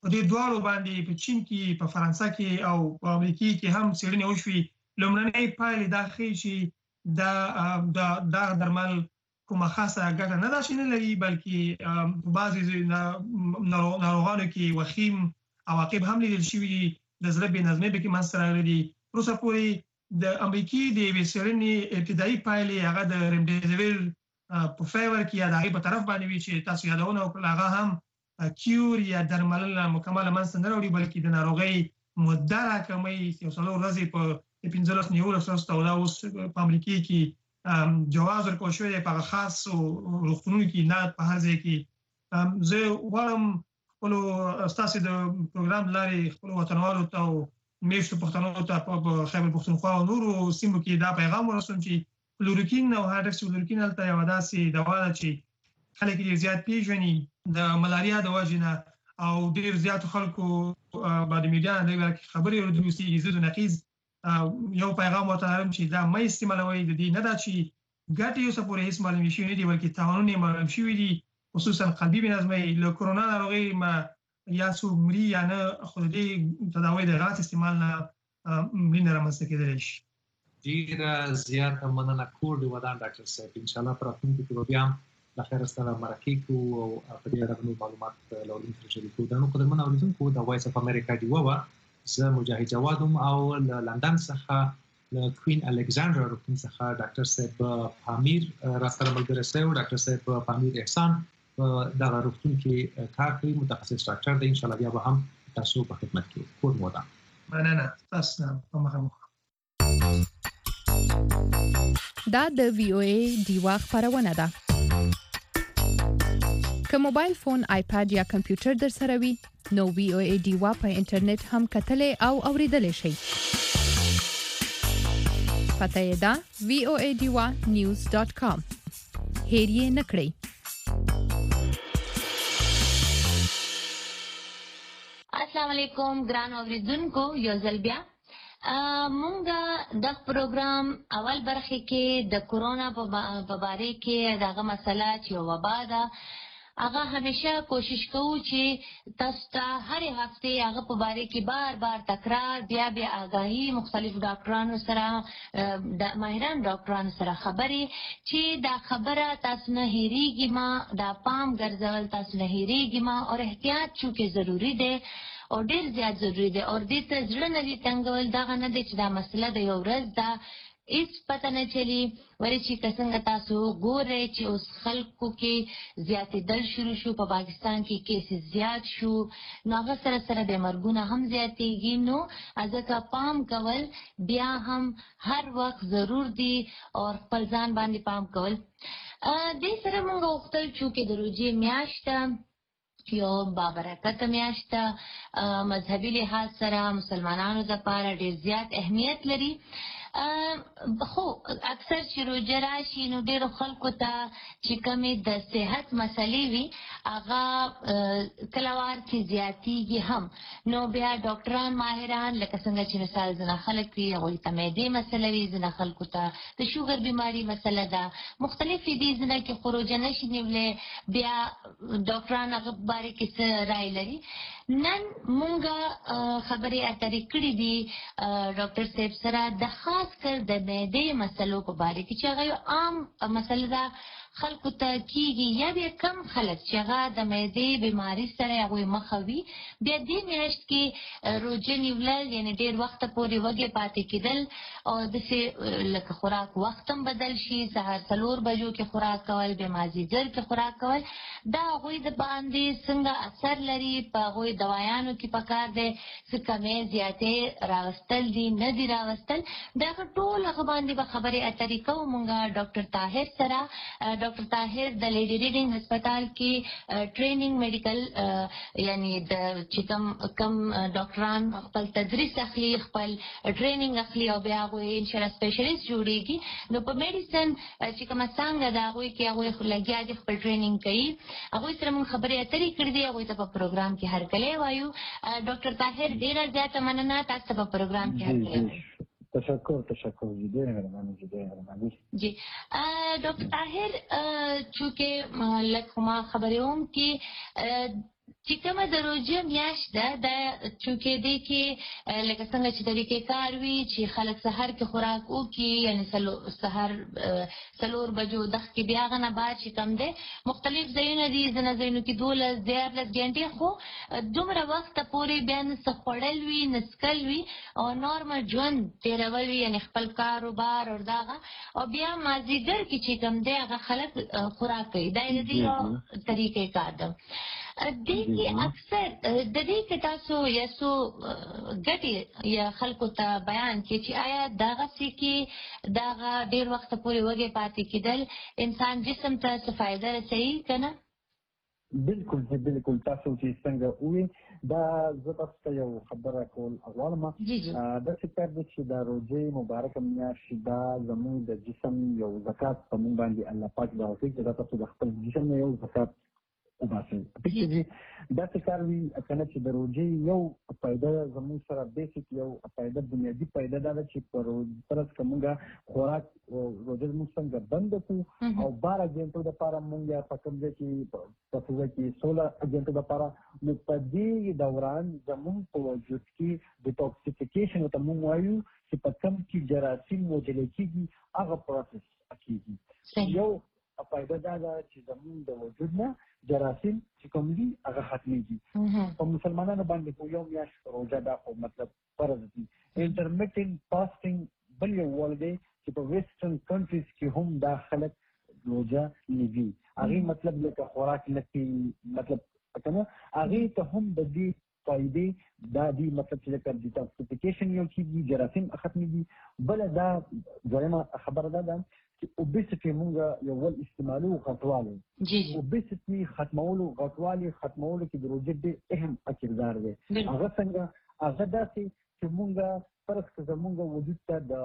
[SPEAKER 7] په دې دواړو باندې په چین کې په فرانسه کې او په امریکا کې هم څېړنې وشوي. لومړنۍ پایلې دا ښیي چې دا دا درمل کومه خاصه ګټه نه ده چې نه لري، بلکې په بعضې ناروغانو کې وخیم عواقب هم لیدل شوي دي. د زړه بېنظمۍ پکې منځته راغلي دي. وروسته پورې د امریکا د یوې څېړنې ابتدایي پایلې هغه د ریمډیزیویر په فیور کې یا د هغې په طرف باندې وي چې تاسو یادونه وکړل، هغه هم کیور یا درملنه مکمله منځته نه راوړي، بلکې د ناروغۍ مده راکموي. یو څلور ورځې په پنځلس نیولس ورځو ته، او دا اوس په امریکا کې جواز ورکول شوی دی په هغه خاصو روغتونونو کې، نه په هر ځای کې. زه غواړم خپلو ستاسې د پروګرام لارې خپلو وطنوالو ته او میشتو پښتنو ته په خیبر پښتونخوا او نورو سیمو کې دا پیغام ورسوم چې کلوروکین او هایدروکسیکلوروکین هلته یوه داسې دوا ده چې خلک ډېر زیات پیژني د ملاریا د وجې نه، او ډېر زیاتو خلکو به د میډیا نه دې خبرې ورسېږي. زه د نقیض یو پیغام ورته لرم چې دا مه استعمالوئ. د دې نه ده چې ګټې اوسه پورې هېڅ معلومې شوي نه دي، بلکې تاوانونه یې معلوم شوي دي، خصوصا قلبي بېنظمۍ. له کرونا ناروغۍ یا څوک مري یا نه، خو د دې تداوۍ د غلط استعمال نه مړینه رامنځته کېدلی شي.
[SPEAKER 6] ډېره زیاته مننه کور د ودان ډاکټر صاحب. انشاءالله په راتلونکي کې به بیا هم له خیره سره مرکې کوو او په دې اړه نور معلومات له اورېدونکو سره شریکوو. درنو قدرمنو اورېدونکو، د وایس اف امریکا ډیوه وه. زه مجاهد جواد یم او له لندن څخه له کوین الکساندرا روغتون څخه ډاکټر صاحب پامیر راسره ملګری شوی و. ډاکټر صاحب پامیر احسان په دغه روغتون کې کار کوي، متخصص ډاکټر دی. انشاءالله بیا به هم تاسو په خدمت کې کور مو ودان.
[SPEAKER 7] مننه تاسو نه په مخه مخه.
[SPEAKER 5] دا د وی او ای ډیوا خبرونه ده. که موبایل فون، آیپاد یا کمپیوټر در سره وي، نو وی او ای ډیوا په انټرنیټ هم کتلې او اوریدلې شي. پته یې ده وی او ای ډیوا نیوز ډاټ کام. هیر یې نه کړئ.
[SPEAKER 4] السلام علیکم ګران اوریدونکو، یو ځل بیا مونږ د پروګرام اول برخه کې د کورونا په باره کې دغه مسله چې وبا ده، هغه همیشه کوشش کوو چې تاسو ته هرې هفتې هغه په باره کې بار بار تکرار بیا بیا آګاهي مختلف ډاکټرانو سره، د ماهران ډاکټرانو سره خبرې چې دا خبره تاسو نه هېرېږي ما، دا پام ګرځول تاسو نه هېرېږي ما، او احتیاط چونکې ضروري دی او ډېر زیات ضروري دی، او دې ته زړه نه دي تنګول. دغه نه دی چې دا مسله د یو ورځ ده، هیڅ پته نه چلی. ولې چې که څنګه تاسو ګورئ چې اوس خلکو کې زیاتېدل شروع شو، په پاکستان کې کیسز زیات شو، نو هغه سره سره د مرګونه هم زیاتېږي. نو ځکه پام کول بیا هم هر وخت ضرور دي او خپل ځان باندې پام کول. دې سره موږ غوښتل چې د روژې میاشت یو بابرکت میاشت مذهبي لحاظ سره مسلمانانو لپاره ډېر زیات اهمیت لري. خو اکثر چې روژه راشي نو ډېرو خلکو ته چې کومې د صحت مسلې وي هغه کله وار کې زیاتېږي هم. نو بیا ډاکټران ماهران لکه څنګه چې مثال ځینې خلک وي هغوی ته معدې مسله وي، ځینې خلکو ته د شوګر بیماري مسله ده، مختلفې دي. ځینې کې خو روژه نشي نیولی، بیا ډاکټران هغه په باره کې څه رای لري. نن مونږ خبرې اترې کړې دي ډاکټر صاحب سره د خاص کر د معدې مسلو په باره کې چې هغه یو عام مسله ده خلکو ته کېږي، یا بیا کم خلک چې هغه د معدې بیماري سره هغوی مخه وي. بیا دې میاشت کې روژه نیولل یعنې ډېر وخته پورې وږې پاتې کېدل او داسې لکه خوراک وخت هم بدل شي، سهار څلور بجو کې خوراک کول، بیا مازدیګر کې خوراک کول، دا هغوی د باندې څنګه اثر لري، په هغوی دوایانو کې پکار دی څه کمې زیاتې راوستل دي نه دي راوستل. د هغه ټول هغه باندې به خبرې اترې کوو مونږ ډاکټر طاهر سره. ډاکټر طاهر د لیډي ریډینګ هسپتال کې ټریننګ میډیکل یعنی د چې کوم کم ډاکټران خپل تدریس اخلي، خپل ټریننګ اخلي او بیا هغوی انشاءالله سپیشلیست جوړېږي. نو په میډیسن چې کومه څانګه ده هغوی کې هغوی لګیا دي خپل ټریننګ کوي. هغوی سره مونږ خبرې اترې کړې دي، هغوی ته په پروګرام کې هرکلی وایو. ډاکټر طاهر ډېره زیاته مننه، تاسو ته په پروګرام کې هرکلی وایو.
[SPEAKER 8] تشکر تشکر جدی مهرباني جدی مهرباني
[SPEAKER 4] جی ډاکټر طاهر چونکه لکه ما خبرې وم کې چې کومه د روژې میاشت ده دا چونکې دی کې لکه څنګه چې طریقې کار وي چې خلک سحر کې خوراک وکړي یعنی سحر څلور بجو دغه کې بیا هغه نه بعد چې کوم دی مختلف ځایونه دي ځینې ځایونو کې دولس دیارلس ګنټې خو دومره وخته پورې بیا نه څه خوړل وي نه څکل وي او نارمل ژوند تېرول وي یعنی خپل کاروبار او دغه او بیا مازدیګر کې چې کوم دی هغه خلک خوراک کوي دا د دې یو طریقې کار ده دې کې اکثر د دې کې تاسو یا څو ګټې یا خلکو ته بیان کې چې آیا دغه څه کې دغه ډېر وخت پورې وږی پاتې کېدل انسان جسم ته څه فایده رسوي که نه؟
[SPEAKER 8] بالکل بالکل تاسو چې څنګه وویل دا زه تاسو ته یو خبره کول غواړم داسې کار دی چې دا روژې مبارکه میاشت دا زموږ د جسم یو زکات په موږ باندې الله پاک دا وکړي چې دا تاسو د خپل جسم نه یو زکات وباسئ داسې کار وي که نه چې د روژې یو فایده زموږ سره بیسیک یو فایده بنیادي فایده دا ده چې په فرض که موږ خوراک روژه زموږ څنګه بنده کړو او باره ګنټو دپاره موږ یا په کوم ځای کې په فضا کې سوله ګنټو دپاره نو په دې دوران زموږ په وجود کې ډیټاکسیفیکیشن ورته موږ وایو چې په کوم کې جراثیم وژلی کېږي هغه پروسس کېږي یو فایده دا ده چې زموږ د وجود نه جراثیم چې کوم دي هغه ختمېږي په مسلمانانو باندې خو یو میاشت روژه دا خو مطلب فرض دي انټرمیټنټ فاسټینګ بل یو ول دی چې په ویسټرن کنټریز کې هم دا خلک روژه نیوي هغې مطلب لکه خوراک نه کوي مطلب که نه هغې ته هم د دې فایدې دا دي مطلب چې لکه ډیټاکسیفیکیشن یو کېږي جراثیم ختمېږي بله دا دویمه خبره دا ده چې اوبیسټي موږ یو ول استعمالو غټوالی اوبیسټي ختمولو غټوالي ختمولو کې د روژې ډېر اهم کردار دی هغه څنګه هغه داسې چې موږ فرض که زموږ وجود ته د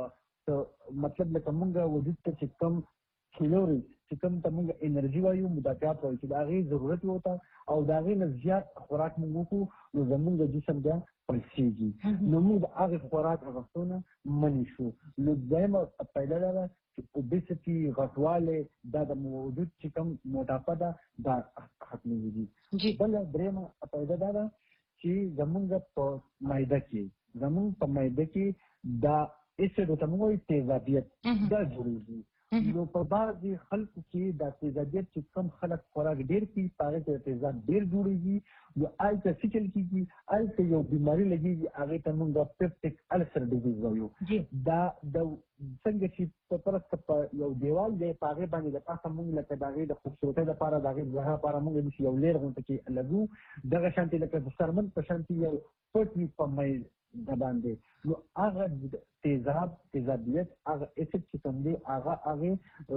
[SPEAKER 8] مطلب لکه موږ وجود ته چې کم کیلوري چې کوم ته موږ انرژي وایو مدافعات وایو چې د هغې ضرورت وته او د هغې نه زیات خوراک موږ وکړو نو زموږ د جسم بیا پړسېږي نو موږ د هغې خوراک اخیستو نه منې شو نو دویمه فایده دا ده چې اوبیسټي غټوالی دا د وجود چې کوم موټاپه ده دا ختمېږي بله درېیمه فایده دا ده چې زموږ په معده کې زموږ په معده کې دا اسید ورته موږ وایو تیزابیت دا جوړېږي نو په بعضې خلکو کې دا تیزابیت چې کوم خلک خوراک ډېر کوي په هغې کې تیزاب ډېر جوړېږي نو هلته څه چل کېږي هلته یو بیماري لګېږي هغې ته موږ پیپټیک السر ډیزیز وایو دا د څنګه چې په فرض که په یو دیوال دی په هغې باندې د پاسه موږ لکه د هغې د خوبصورتۍ دپاره د هغې د زهر لپاره موږ داسې یو لیر غونته کې لګو دغه شانتې لکه د سرمن په شانتې یو پټ وي په می د باندې نو هغه تیزاب تیزابیت هغه اسید چې کوم دی هغه هغې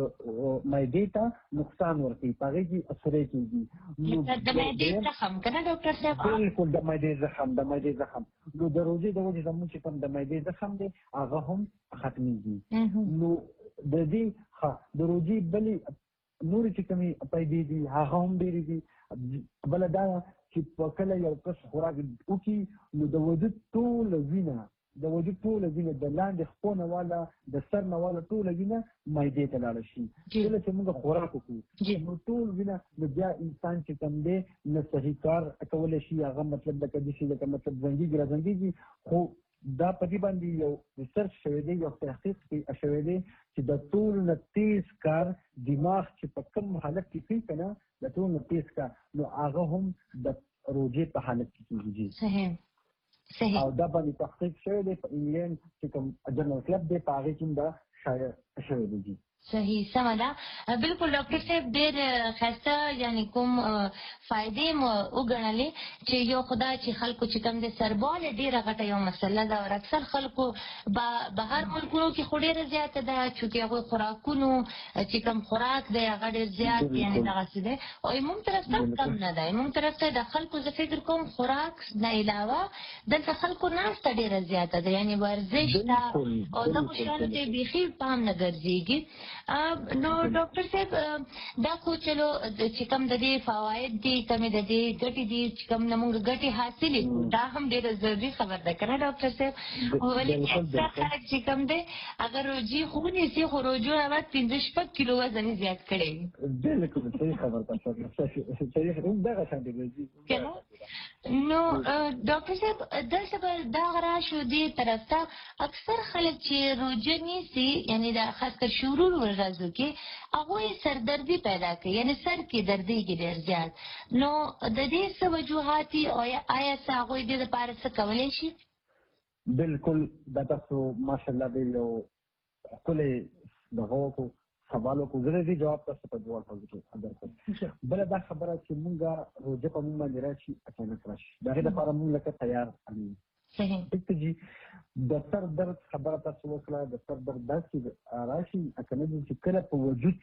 [SPEAKER 8] معدې ته نقصان ورکوي په هغې کې اثرې کېږي
[SPEAKER 4] د معدې زخم که نه ډاکټر صاحب
[SPEAKER 8] بلکل د معدې زخم د معدې زخم نو د روژې د وجې زموږ چې کوم د معدې زخم دی هغه هم ختمېږي نو د دې ښه د روژې بلې نورې چې کومې فایدې دي هغه هم ډېرې دي بله دا چې په کله یو کس خوراک وکړي نو د وجود ټوله وینه د وجود ټوله وینه د لاندې خپو نه واله د سر نه واله ټوله وینه معدې ته لاړه شي کله چې موږ خوراک وکړو نو ټول وینه نو بیا انسان چې کوم دی نه صحیح کار کولی شي هغه مطلب لکه داسې لکه مطلب زنګېږي را زنګېږي خو دا په دې باندې یو ریسرچ شوی دی یو تحقیق شوی دی چې د ټول نه تیز کار دماغ چې په کوم حالت کې کوي که نه د ټول نه تیز کار نو هغه هم د روژې په حالت کې کېږي
[SPEAKER 4] صحیح صحیح
[SPEAKER 8] او دا باندې تحقیق شوی دی په انګلینډ چې کوم جنرال کلب دی په هغې کې هم دا شایع شوی دی
[SPEAKER 4] صحیح سمه ده بالکل ډاکټر صاحب ډېر ښایسته یعنې کوم فایدې مو وګڼلې چې یو خدا چې خلکو چې کوم دی سرباله ډېره غټه یو مسله ده او اکثر خلکو بهر ملکونو کې خو ډېره زیاته ده چونکې هغوی خوراکونو چې کوم خوراک دی هغه ډېر زیات یعنې دغسې دی او زموږ طرف ته کم نه دی زموږ طرف ته د خلکو زه فکر کوم خوراک نه علاوه دلته خلکو ناسته ډېره زیاته ده یعنې ورزش ده او دغو شیانو ته بیخي پام نه ګرځېږي نو ډاکټر صاحب دا خو چلو چې کوم د دې فواید دي کومې د دې ګټې دي چې کوم نه موږ ګټې حاصلې کړو دا هم ډېره ضروري خبر ده که نه ډاکټر صاحب ولې اکثر خلک چې کوم دی هغه روژې خو ونیسي خو روژو نه بعد پنځه شپږ کیلو وزن یې زیات کړی وي
[SPEAKER 8] بالکل صحیح خبر ده صحیح دغه شانتې راځي
[SPEAKER 4] نو ډاکټر صاحب دلته دا راشو دې طرف ته اکثر خلک چې روژه نیسي یعنی دا خاص کر شروع ورځو کې هغوی سردردي پیدا کوي یعنی سر کې دردېږي ډېر زیات نو د دې څه وجوهات دي او آیا څه هغوی دې دپاره څه کولی شي؟
[SPEAKER 8] بالکل دا تاسو ماشاءالله ډېر یو ښکلی دغه وکړو سوال وکړو زه د دې جواب تاسو په دوه الفاظو کې درکړم. بله دا خبره چې مونږ روژه په مونږ باندې راشي اچانک راشي د هغې دپاره مونږ لکه تیار یو ټیک ته جي د سر درد خبره تاسو وکړه د سر درد داسې راشي اکنه چې کله په وجود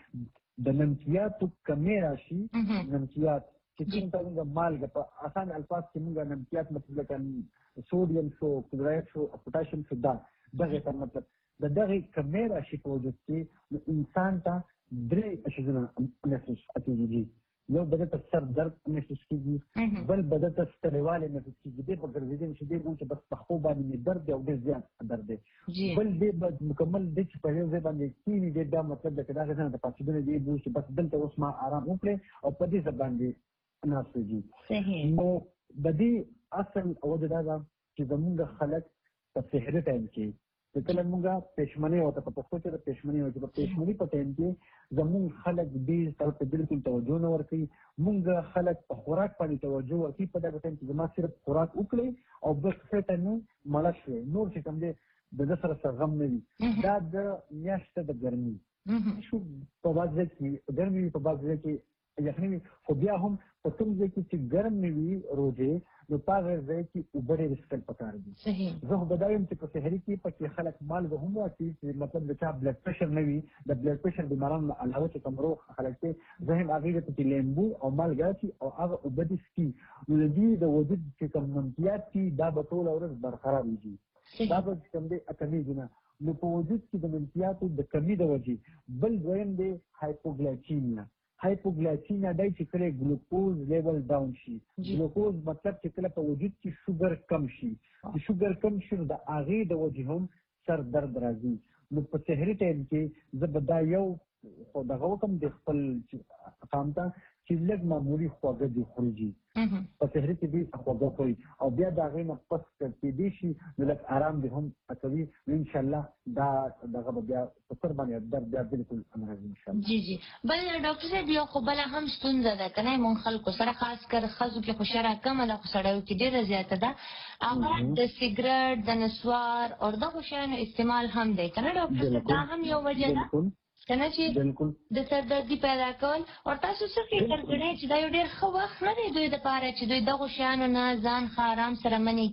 [SPEAKER 8] کې د نمکیاتو کمې راشي نمکیات چې کوم ته مونږ مالګه په اسان الفاظ کې مونږ نمکیات مطلب لکه سوډیم شو کلورایډ شو پوټاشیم شو دا دغې ته مطلب د دغې کمې راشي په وجود کې نو انسان ته درې اشیزونه محسوس کېږي. یو به درته سر درد محسوس کېږي بل به درته ستړیوالی محسوس کېږي دی به ګرځېدلی شي دی به چې بس په خپو باندې مې درد دی او ډېر زیات درد دی بل دی به مکمل دی چې په یو ځای باندې کښېني دی بیا مطلب دی که دغې ځای نه د پاڅېدلی دی بوي چې بس دلته اوس ما آرام وکړې او په دې ځای باندې ناست وځي. نو د دې اصل وجه دا ده چې زمونږ خلک په سحري ټایم کې چې کله مونږ پېشمنۍ ورته په پښتو کې د پېشمنۍ وایي چې په پېشمنۍ په ټایم کې زمونږ خلک دې طرف ته بلکل توجه نه ورکوي. مونږ خلک په خوراک باندې توجه ورکوي په دغه ټایم کې زما صرف خوراک وکړئ او بس فټه نه مړه شوې نور چې کوم دی د ده سره څه غم نه وي. دا د میاشته د ګرمي شو په بعض ځای کې ګرمي وي په بعض ځای کې یخني وي خو بیا هم په کوم ځای کې چې ګرم نه وي روژې نو په هغه ځای کې اوبه ډېرې څښل پکار دي. زه خو به دا یم چې په سحري کې پکې خلک مالګه هم واچوي چې مطلب د چا بلډ پرشر نه وي د بلډ پرشر بیمارانو نه علاوه چې کوم روغ خلک دی زه هم هغې ته چې لیمبو او مالګه اچوي او هغه اوبه دې څښي نو د دې د وجود چې کوم نمکیات دي دا به ټوله ورځ برقرار وي دا به چې کوم دی کمیږي نه. نو په وجود کې د نمکیاتو د کمي د وجې بل دویم دی هایپوګلایکیمیا. هایپوګلایکیمیا دی چې کله ګلوکوز لیول ډاون شي ګلوکوز مطلب چې کله په وجود کې شوګر کم شي چې شوګر کم شي نو د هغې د وجې هم سر درد راځي. نو په سحري ټایم کې زه به دا یو خو دغه وکړم د خپل قام ته چې لږ معمولي خواږه دې خوري په سحري کې دې خواږه خوري او بیا د هغې نه پس کېدی شي نو لږ ارام دې هم کوي نو انشاءالله دا دغه به بیا په سر باندې درد بیا بالکل نه راځي انشاءالله.
[SPEAKER 4] جی جی بل ډاکټر صاحب یو خو بله هم ستونزه ده که نه مونږ خلکو سره خاص کر ښځو کې خو شرع کمه ده خو سړیو کې ډېره زیاته ده هغه د سګرټ د نسوار او دغو شیانو استعمال هم دی که نه ډاکټر صاحب دا هم یو وجه ده کنه چې د سردردي پیدا کول او تاسو څه فکر کړئ چې دا یو ډېر ښه وخت نه دی دوی دپاره چې دوی دغو شیانو نه ځان ښه ارام سره منې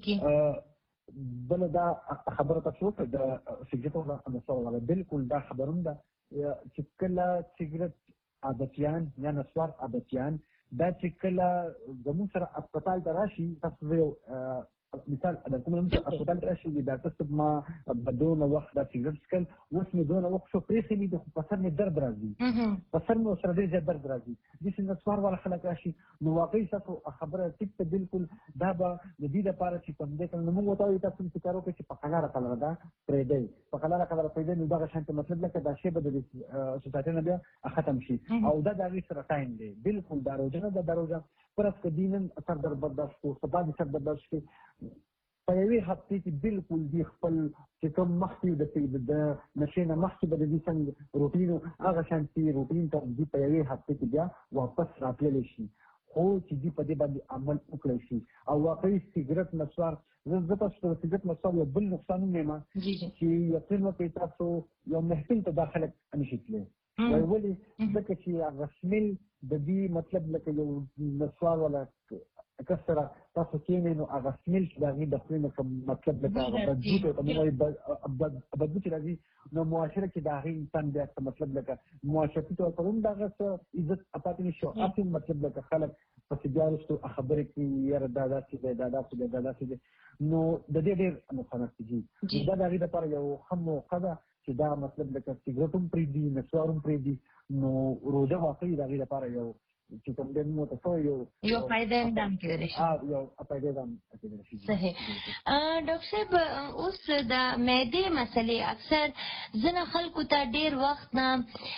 [SPEAKER 4] کړي؟
[SPEAKER 8] بله دا خبره تاسو وکړه د سګرټو نه نسوار بالکل دا خبره هم ده چې کله سګرټ عادتیان یا نسوار عادتیان دا چې کله زموږ سره اسپتال ته راشي تاسو یو مثال د کوم چې اسپتال ته راشي د ډاکټر صاحب ما په دونه وخت دا سګرټ څښل اوس مې دونه وخت شو پرېښی مې د په سر مې درد راځي په سر مې ورسره ډېر زیات درد راځي داسې نسوار والا خلک راشي نو واقعي ستاسو خبره ټیک ته بالکل دا به د دې لپاره چې کوم دی که نو موږ ورته وایو تاسو فکر وکړئ چې په قلاره قلاره دا پرېږدئ په قلاره قلاره پرېږدئ نو دغه شانته مطلب لکه دا شی به د سوسایټۍ نه بیا ختم شي او دا د هغې سره ټایم دی بالکل دا روژه نه ده دا روژه فرض که دی نن سر درد برداشت کړو سبا دې سر درد برداشت کړي په یوې هفتې کې بالکل دې خپل چې کوم مخکې د نشې نه مخکې به د دې څنګه روټین هغه شانتي روټین ته دې په یوې هفتې کې بیا واپس راتللی شي خو چې دې په دې باندې عمل وکړی شي او واقعي سګرټ نسوار زه تاسو ته د سګرټ نسوار یو بل نقصان هم وایم چې یقین وکړئ تاسو یو محفل ته دا خلک نشي تللی وایي ولې ځکه چې هغه سمیل د دې مطلب لکه یو نسوار والا کس سره تاسو کښېنئ نو هغه سمیل چې د هغې د خولې نه کوم مطلب لکه هغه بدبو ته ورته موږ وایو بدبو چې راځي نو معاشره کې د هغې انسان بیا څه مطلب لکه معاشرتي طور پر هم د هغه څه عزت پاتې نه شي او هسې مطلب لکه خلک پسې بیا وروستو خبرې کوي یاره دا داسې دی دا داسې دی دا داسې دی نو د دې ډېر نقصانات کېږي دا د هغې لپاره یو ښه موقع ده چې دا مطلب لکه سګرټ هم پرېږدي نسوار هم پرېږدي نو روژه واقعي د هغې لپاره یو چې کوم د مو ته یو
[SPEAKER 4] یو فائدہ اندام کېدل شي
[SPEAKER 8] ها یو فائدہ اندام کېدل شي.
[SPEAKER 4] صحیح. ډاکټر صاحب اوس د معدې مسلې اکثر ځنه خلکو ته ډیر وخت نه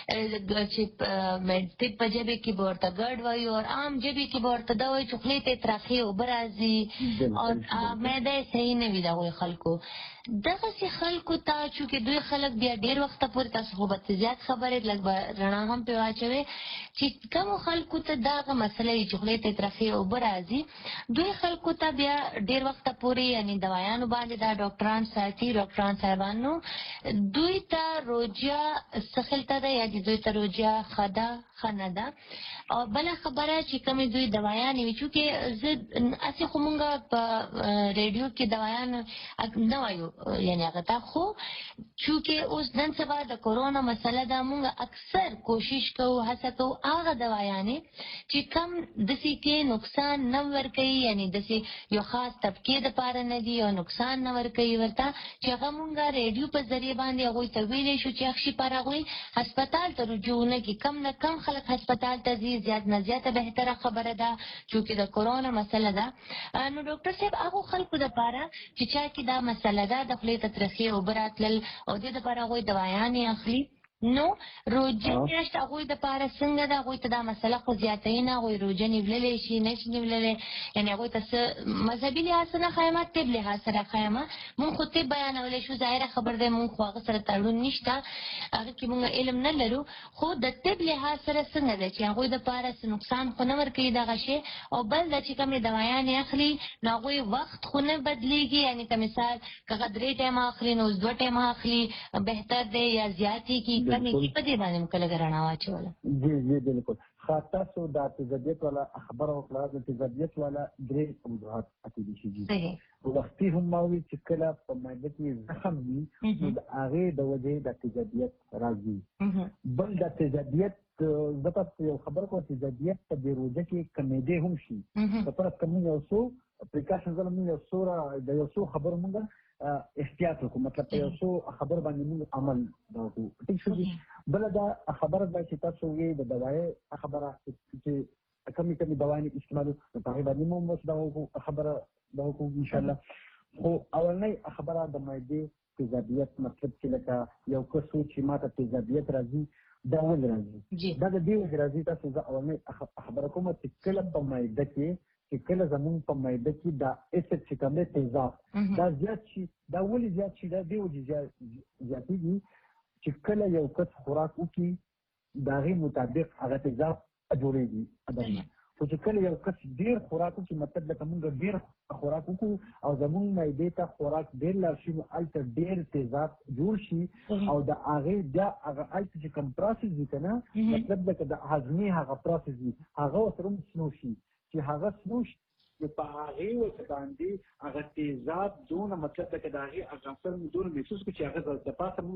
[SPEAKER 4] چې طب په ژبه کې به ورته ګډ وایي او عام ژبې کې به ورته دا وایي چې خولې ته ترخې اوبه راځي او معده یې صحیح نه وي د هغوی خلکو. دغسې خلکو ته چونکې دوی خلک بیا ډېر وخته پورې تاسو خو به زیات خبرې لږ به رڼا هم پرې واچوئ چې کومو خلکو ته دغه مسله وي چې خولې ته یې ترخې اوبه راځي دوی خلکو ته بیا ډېر وخته پورې یعنې دوايانو باندې دا ډاکټران ساتي ډاکټران صاحبانو دوی ته روجه څه خلته ده یا دوی ته روجه ښه ده ښه نه ده. او بله خبره چې کومې دوی دوايانې وي چونکې زه هسې خو مونږ په ریډیو کې دوايان نه وایو یعنې هغه ته خو چونکې اوس نن سبا د کورونا مسله ده مونږ اکثر کوشش کوو هڅه کوو هغه دوايانې چې کم داسې کې نقصان نه ورکوي یعنې داسې یو خاص طبقې دپاره نه دي او نقصان نه ورکوي ورته چې هغه مونږ ریډیو په ذریعه باندې هغوی ته ویلی شو چې اخشي پر هغوی هسپتال ته رجوع نه کړي. کم نه کم خلک هسپتال ته ځي زیات نه زیاته بهتره خبره ده چونکې د کورونا مسله ده. نو ډاکټر صاحب هغو خلکو دپاره چې چا کې دا مسله ده د خولې ته ترخې اوبه راتلل او دې دپاره هغوی دوايانې اخلي نو روجه میاشت هغوی دپاره څنګه ده هغوی ته دا مسله خو زیاتوي نه هغوی روجه نیولی شي نه شي نیولی یعنې هغوی ته څه مذهبي لحاظ سره ښایم طب لحاظ سره ښایم مونږ خو طب بیانولی شو ظاهره خبر دی مونږ خو هغه سره تړون نشته هغه کې مونږ علم نه لرو خو د طب لحاظ سره څنګه ده چې هغوی دپاره څه نقصان خو نه ورکوي دغه شی او بل ده چې کومې دوايانې اخلي نو هغوی وخت خو نه بدلیږي یعنې که مثال که هغه درې ټایمه اخلي نو اوس دوه ټایمه اخلي بهتر دی یا زیاتې کي کمې کي په دې باندې موږ لږ رڼا واچوله.
[SPEAKER 8] جی جی بالکل ښه تاسو دا تیزابیت والا خبره وکړه د تیزابیت والا درې موضوعات اکیدي شي جی وختي هم ما وی چې کله په معده کې زخم وي نو د هغې د وجې د تیزابیت راځي. بل د تیزابیت زه تاسو یو خبره کوم تیزابیت په دې روژه کې کمیدې هم شي په فرض که موږ یو څو پریکاشن زله موږ یو څو د یو څو خبرو موږ احتیاط وکړو مطلب په یو څو خبر باندې موږ عمل وکړو ټیک شو. بله دا خبره ده چې تاسو وایئ د دوایي خبره چې کمې کمې دوایانې استعمالو نو په هغې باندې مو اوس دا وکړو خبره دا وکړو انشاءالله. خو اولنۍ خبره د معدې تیزابیت مطلب چې لکه یو کس و چې ما ته تیزابیت راځي دا ولې راځي دا د دې وجې راځي تاسو زه اولنۍ خبره کوم چې کله په معده کې چې کله زمونږ په معده کې دا اسید چې کوم دی تیزاب دا زیات شي دا ولې زیات شي دا دې وجې زیاتېږي چې کله یو کس خوراک وکړي د هغې مطابق هغه تیزاب جوړېږي بدن خو چې کله یو کس ډېر خوراک وکړي مطلب لکه موږ ډېر خوراک وکړو او زمونږ معدې ته خوراک ډېر لاړ شي نو هلته ډېر تیزاب جوړ شي او د هغې بیا هغه هلته چې کوم پروسس وي که نه مطلب لکه د هضمې هغه پروسس وي هغه ورسره هم سلو شي چې هغه سلو شي نو په هغې ورته باندې هغه تیزاب دونه مطلب لکه د هغې هغه اثر مو دونه محسوس کړو چې هغه د پاسه مونږ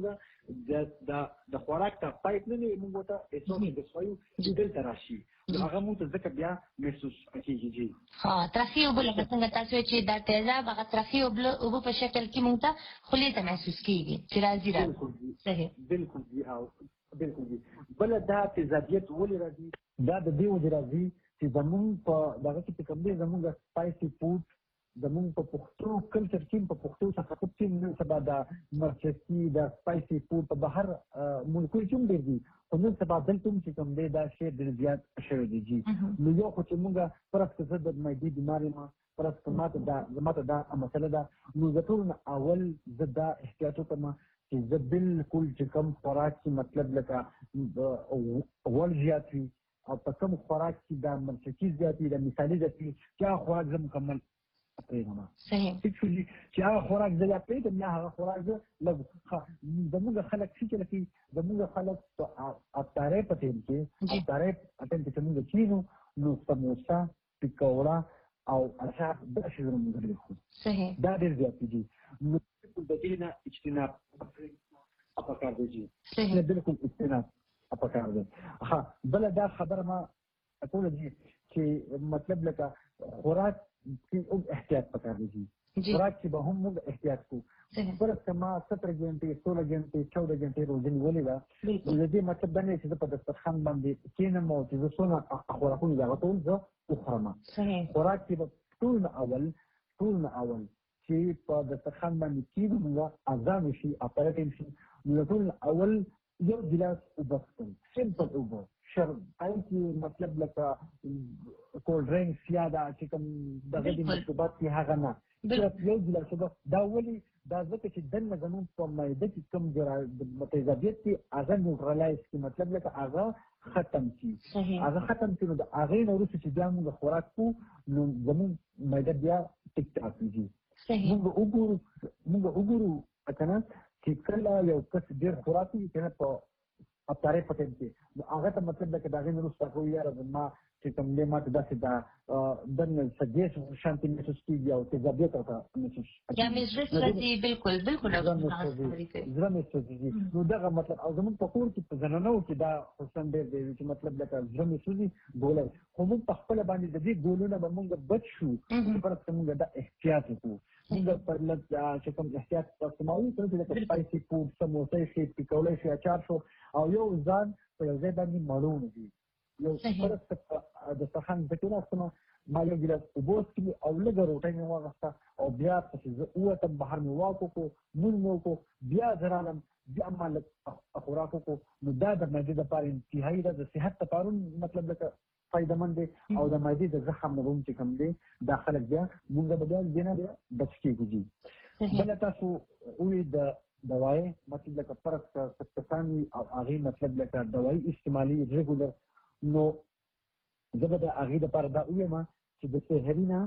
[SPEAKER 8] د خوراک ته پایپ نه وي مونږ ورته احساس وسوایو چې دلته راشي نو هغه مونږ ته ځکه بیا محسوس کېږي جی
[SPEAKER 4] ها ترخې اوبه لکه څنګه تاسو وایئ چې دا تیزاب هغه ترخې اوبه په شکل کې مونږ ته خولې ته محسوس کېږي چې راځي راځي صحیح
[SPEAKER 8] بلکل جی او بلکل جی بله دا تیزابیت ولې راځي دا د دې وجې راځي چې زمونږ په دغه کې چې کوم دی زمونږ سپایسي فوډ زمونږ په پښتو کلچر کې په پښتو ثقافت کې نن سبا د مرچکي د سپایسي فوډ په بهر ملکونو کې هم ډېر دي خو نن سبا دلته هم چې کوم دی دا شی ډېر زیات شوی دی جي نو یو خو چې مونږ فرض که زه د معدې بیمار یم فرض که ماته دا ماته دا مسله ده نو زه ټول نه اول زه دا احتیاط وکړم چې زه بالکل چې کوم خوراک کې مطلب لکه غوړ زیات وي او په کوم خوراک کې دا مرچکي زیات وي د مثالي زیات وي چې هغه خوراک زه مکمل پرېږدم ټیک شو چې هغه خوراک زه یا پرېږدم یا هغه خوراک زه لږ زموږ خلک څه چې لکه زموږ خلک په افطارۍ په ټایم کې افطارۍ په ټایم کې چې موږ کېنو نو سموسه پکوړه او اچار دا شیزونه موږ ډېر خورو دا ډېر زیات دي نو بالکل د دې نه اجتناب پکار دی جي بالکل اجتناب پکار دی. ها بله دا خبره ما کوله دي چې مطلب لکه خوراک کې هم احتیاط پکار دی خوراک کې به هم موږ احتیاط کوو. فرض که ما ستره ګنټې سوله ګنټې چوده ګنټې روزه نیولې ده، نو د دې مطلب دا نه چې زه په دسترخوان باندې کښېنم او چې زه څونه خوراکونه دي هغه ټول زه وخورم. خوراک کې به ټول نه اول ټول نه اول چې په دسترخوان باندې کېږو موږ اذان وشي اپرټیم شي، نو د ټول اول یو ګیلاس اوبه څښل، سمپل اوبه، شرب هغه کې مطلب لکه کولډ ډرینکس یا دا چې کوم دغه دي مشروبات دي هغه نه، یو ګیلاس اوبه. دا ولې؟ دا ځکه چې دننه زموږ په معده کې کوم تیزابیت دي هغه نیوټرالایز کړي، مطلب لکه هغه ختم کړي. هغه ختم کړي نو د هغې نه وروسته چې بیا موږ خوراک کوو نو زموږ معده بیا ټیک ټاک کېږي. موږ وګورو موږ وګورو که نه چې کله یو کس ډېر خوراک کوي که نه په افطارۍ په ټایم کې، نو هغه ته مطلب ده که د هغې نه وروسته کوي یاره ما چې کوم دی ما ته داسې دا دننه څه ګیس شانتې محسوس کېږي او تیزابیت ورته محسوس
[SPEAKER 4] یا مې زړه سوځي. بالکل بالکل
[SPEAKER 8] زړه مې سوځي. نو دغه مطلب او زموږ په کور کې په زنانو کې دا خصوصا ډېر دی چې مطلب لکه زړه مې سوځي ګولی، خو موږ په خپله باندې د دې ګولونه به موږ بچ شو چې فرض کړه موږ دا احتیاط وکړو. موږ پر لږ چې کوم احتیاط تاسو ما وایي چې لکه سپایسي فوډ، سموسې شي، پیکولی شي، اچار شو، او یو ځان په یو ځای باندې مړونه دي. یو فرض کړه دسترخوان زه کېناستم، ما یو ګیلاس اوبه وڅښلې او لږه روټۍ مې واخیسته او بیا پسې زه ووتم، بهر مې واک وکړو، لمونځ مې وکړو، بیا زه رالم، بیا ما لږ خوراک وکړو. نو دا د معدې دپاره انتهایي ده، د صحت دپاره مطلب لکه فایدهمند دی او د معدې د زخم نه هم چې کوم دی دا خلک بیا مونږ به بیا دې نه بیا بچ کېږو. بله تاسو ووایي د دوایي مطلب لکه فرض که کسان وي او هغې مطلب لکه دوایي استعمالي ریګولر، نو زه به د هغې دپاره دا ووایم چې د سحري نه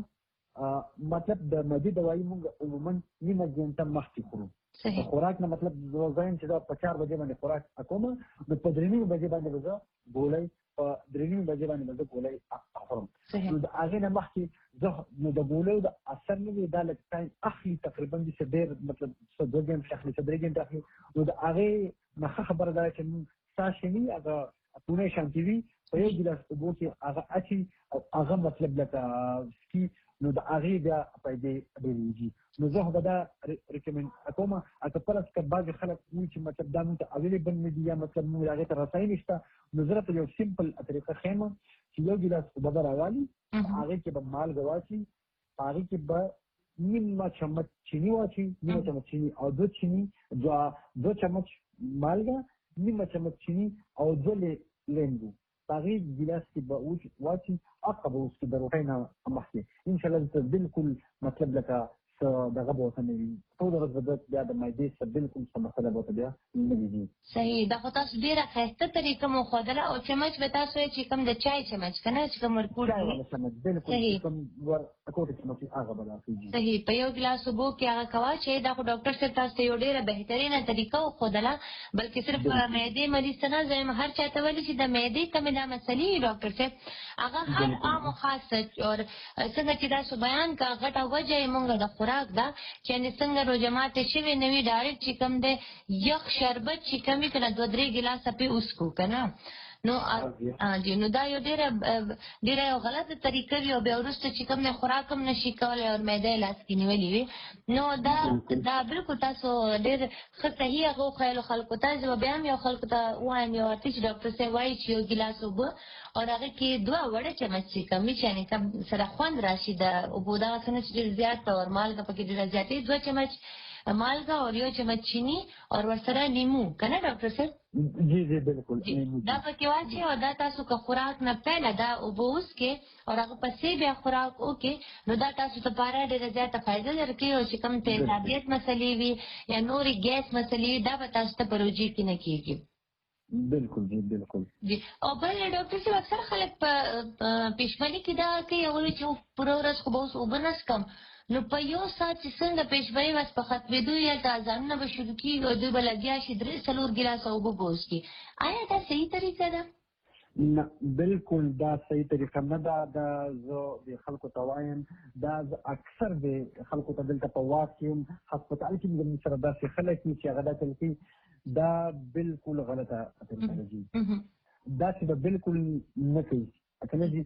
[SPEAKER 8] مطلب د معدې دوایي مونږ عموما نیمه ګنټه مخکې خورو. خوراک نه مطلب زه وایم چې دا په چار بجې باندې خوراک کوم، نو په درې نیمې بجې باندې به زه ګولۍ په درې نیمې بجې باندې به زه ګولۍ خورم. نو د هغې نه مخکې زه نو د ګولیو د اثر نه دی دا لږ ټایم اخلي، تقریبا چې ډېر مطلب څه دوه ګنټې اخلي، څه درې ګنټې اخلي. نو د هغې نه ښه خبره ده چې مونږ ساه شني هغه پونه شانتې وي په یو ګیلاس اوبو کې هغه اچي او هغه مطلب لکه سکي، نو د هغې بیا فایدې ډېرېږي. نو زه خو به دا ریکمنډ کوم. که فرض که بعضې خلک وایي چې مطلب دا مونږ ته اویلیبل نه دي یا مطلب مونږ هغې ته رسایي نشته، نو زه راته یو سمپل طریقه ښیم چې یو ګیلاس اوبه به راوالي، هغې کې به مالګه واچي، هغې کې به نیمه چمچ چیني واچي، نیمه چمچ چیني او دو چیني دو چمچ مالګه، نیمه چمچ چیني او دو لیمبو په هغې ګیلاس کې به واچي، هغه به وڅښي د روټۍ نه مخکې. انشاءالله بالکل مطلب لکه څه دغه به ورته نه وي، ټوله ورځ به بیا د معدې څه بالکل څه مسله به ورته بیا نه وي.
[SPEAKER 4] صحیح. دا خو تاسو ډېره ښایسته طریقه مو ښودله. او چمچ به تاسو وایئ چې کوم د چای چمچ که نه چې کوم ورکوټ وي. صحیح. په یو ګلاس اوبو کې هغه کوه چې دا خو ډاکټر صاحب تاسو ته یو ډېره بهترینه طریقه وښودله، بلکې صرف معدې مریض ته نه زه هر چا ته ویلي چې د معدې کومې دا مسلې ډاکټر صاحب هغه هر عام او خاص او څنګه چې تاسو بیان کړه غټه وجه یې مونږ د خوراک ده چې یعنې څنګه روژه ماتې شوې نه وي ډایرکټ چې کوم دی یخ شربت چې کوم وي که نه دوه درې ګیلاسه پرې وڅښو که نه. نو جی نو دا یو ډېره ډېره یو غلطه طریقه وي او بیا وروسته چې کوم دی خوراک هم نشي کولی او معده یې لاس کې نیولې وي. نو دا دا بالکل تاسو ډېر ښه صحیح هغه وښیلو خلکو ته. زه به بیا هم یو خلکو ته ووایم یو ورته چې ډاکټر صاحب وایي چې یو ګیلاس اوبه او هغه کې دوه وړه چمچ چې کوم وي چې یعنې کم سره خوند راشي د اوبو دغه څه نه چې ډېر زیات او مالګه پکې ډېره زیاتې دوه چمچ مالګه اور یو چمچ چینی اور ورسره لیمو که نه ډاکټر صاحب؟
[SPEAKER 8] جی جی بالکل.
[SPEAKER 4] دا پکې واچوئ او دا تاسو که خوراک نه پیله دا اوبه وڅښئ او هغه پسې بیا خوراک وکړئ نو دا تاسو دپاره ډېره زیاته فایده درکوي او چې کوم تیزابیت مسلې وي یا نورې ګیس مسلې وي دا به تاسو ته په روژې کې نه کېږي.
[SPEAKER 8] بالکل جی بالکل.
[SPEAKER 4] جی او بل ډاکټر صاحب اکثر خلک په پېشمني کې دا کوي هغوی وایي چې پوره ورځ خو به اوس اوبه نه څښم، نو په یو ساعت چې څنګه پېشمني بس په ختمېدو یې هلته اذانونه به شروع کېږي او دوی به لګیا شي درې څلور ګیلاسه اوبه به وڅښي. آیا دا صحیح طریقه ده؟
[SPEAKER 8] نه بالکل دا صحیح طریقه نه ده. دا زه د خلکو ته وایم دا زه اکثر د خلکو ته دلته په واک کې یم هسپتال کې زموږ سره داسې خلک وي چې هغه دا چل کوي دا بالکل غلطه طریقه ده جي. داسې به بالکل نه کوي که نه جي.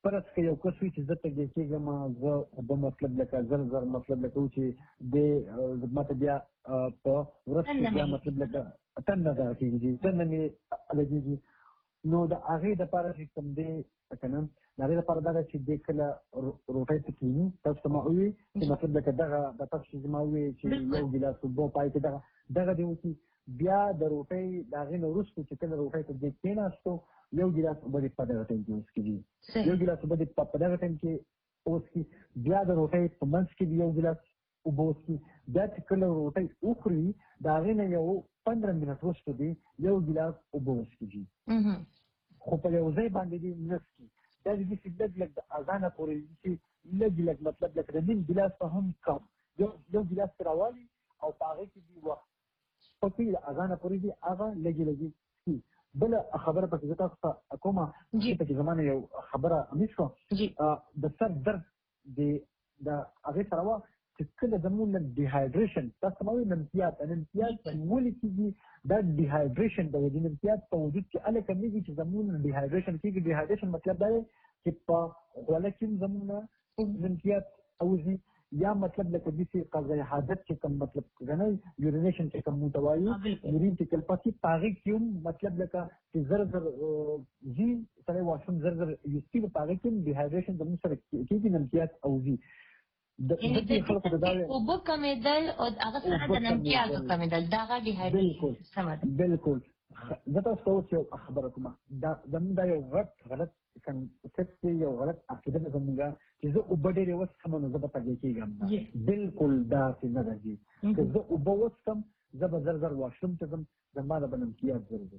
[SPEAKER 8] پرس که یو کس وي چې زه تږی کېږم زه اوبه مطلب لکه زر زر مطلب لکه و چې د ماته بیا په ورځ کې بیا مطلب لکه تنده دغه کېږي تنده مې لګېږي نو د هغې دپاره چې کوم دی که نه د هغې دپاره دا ده چې دی کله روټۍ ته کښېني تاسو ته ما وویل چې مطلب لکه دغه د تاسو چې زما وویل چې یو ګیلاس اوبه پای کې دغه دغه دی وکړي بیا د روټۍ د هغې نه وروسته چې کله روټۍ ته دی کښېناستو یو ګیلاس اوبه دې په دغه ټایم کې وڅښي یو ګیلاس اوبه دې په دغه ټایم کې وڅښي بیا د روټۍ په منځ کې یو ګیلاس اوبه وڅښي بیا چې کله روټۍ وخوري د هغې نه یو پندره منټ وروسته دې یو ګیلاس اوبه وڅښي خو په یو ځای باندې دې نه څښي دا د دې چې لږ لږ د اذانه پورې چې لږ لږ مطلب لکه د نیم ګیلاس په هم کم یو یو ګیلاس پرې راوالي او په هغې کې دې وخت پکې د اذانه پورې دې هغه لږې لږې څښي بله خبره پکې زه تاسو ته کومه چې پکې زما نه یو خبره امید شوه د سر درد د هغې سره وه چې کله زموږ نه ډیهایډریشن تاسو ته ما وایي نمتیات نمتیات ولې کېږي دا ډیهایډریشن د وجې نمتیات په وجود کې هله کمیږي چې زموږ نه ډیهایډریشن کېږي ډیهایډریشن مطلب دا دی چې په خوله کې هم زموږ نه نمتیات اوځي یا مطلب لکه داسې قضای حاجت چې کوم مطلب کنه یورینیشن چې کوم موږ ته وایو یورین چې کله پاتې په هغې کې هم مطلب لکه چې زر زر ځي سړی واشروم زر زر یوز کېږي په هغې کې هم ډیهایډریشن زموږ سره کېږي نمتیات اوځي
[SPEAKER 4] اوبه کمېدل او هغه سره د نمتیاتو کمېدل دا هغه ډیهایډریشن
[SPEAKER 8] بالکل زه تاسو ته اوس یو خبره کومه زموږ دا یو غلط غلط کنسپټ دی یو غلط عقیده ده زموږ چې زه اوبه ډېرې وڅښم نو زه به تږی کېږم بالکل داسې نه ده جي که زه اوبه وڅښم زه به زر زر واشروم ته ځم زما د به نمتیات زر زر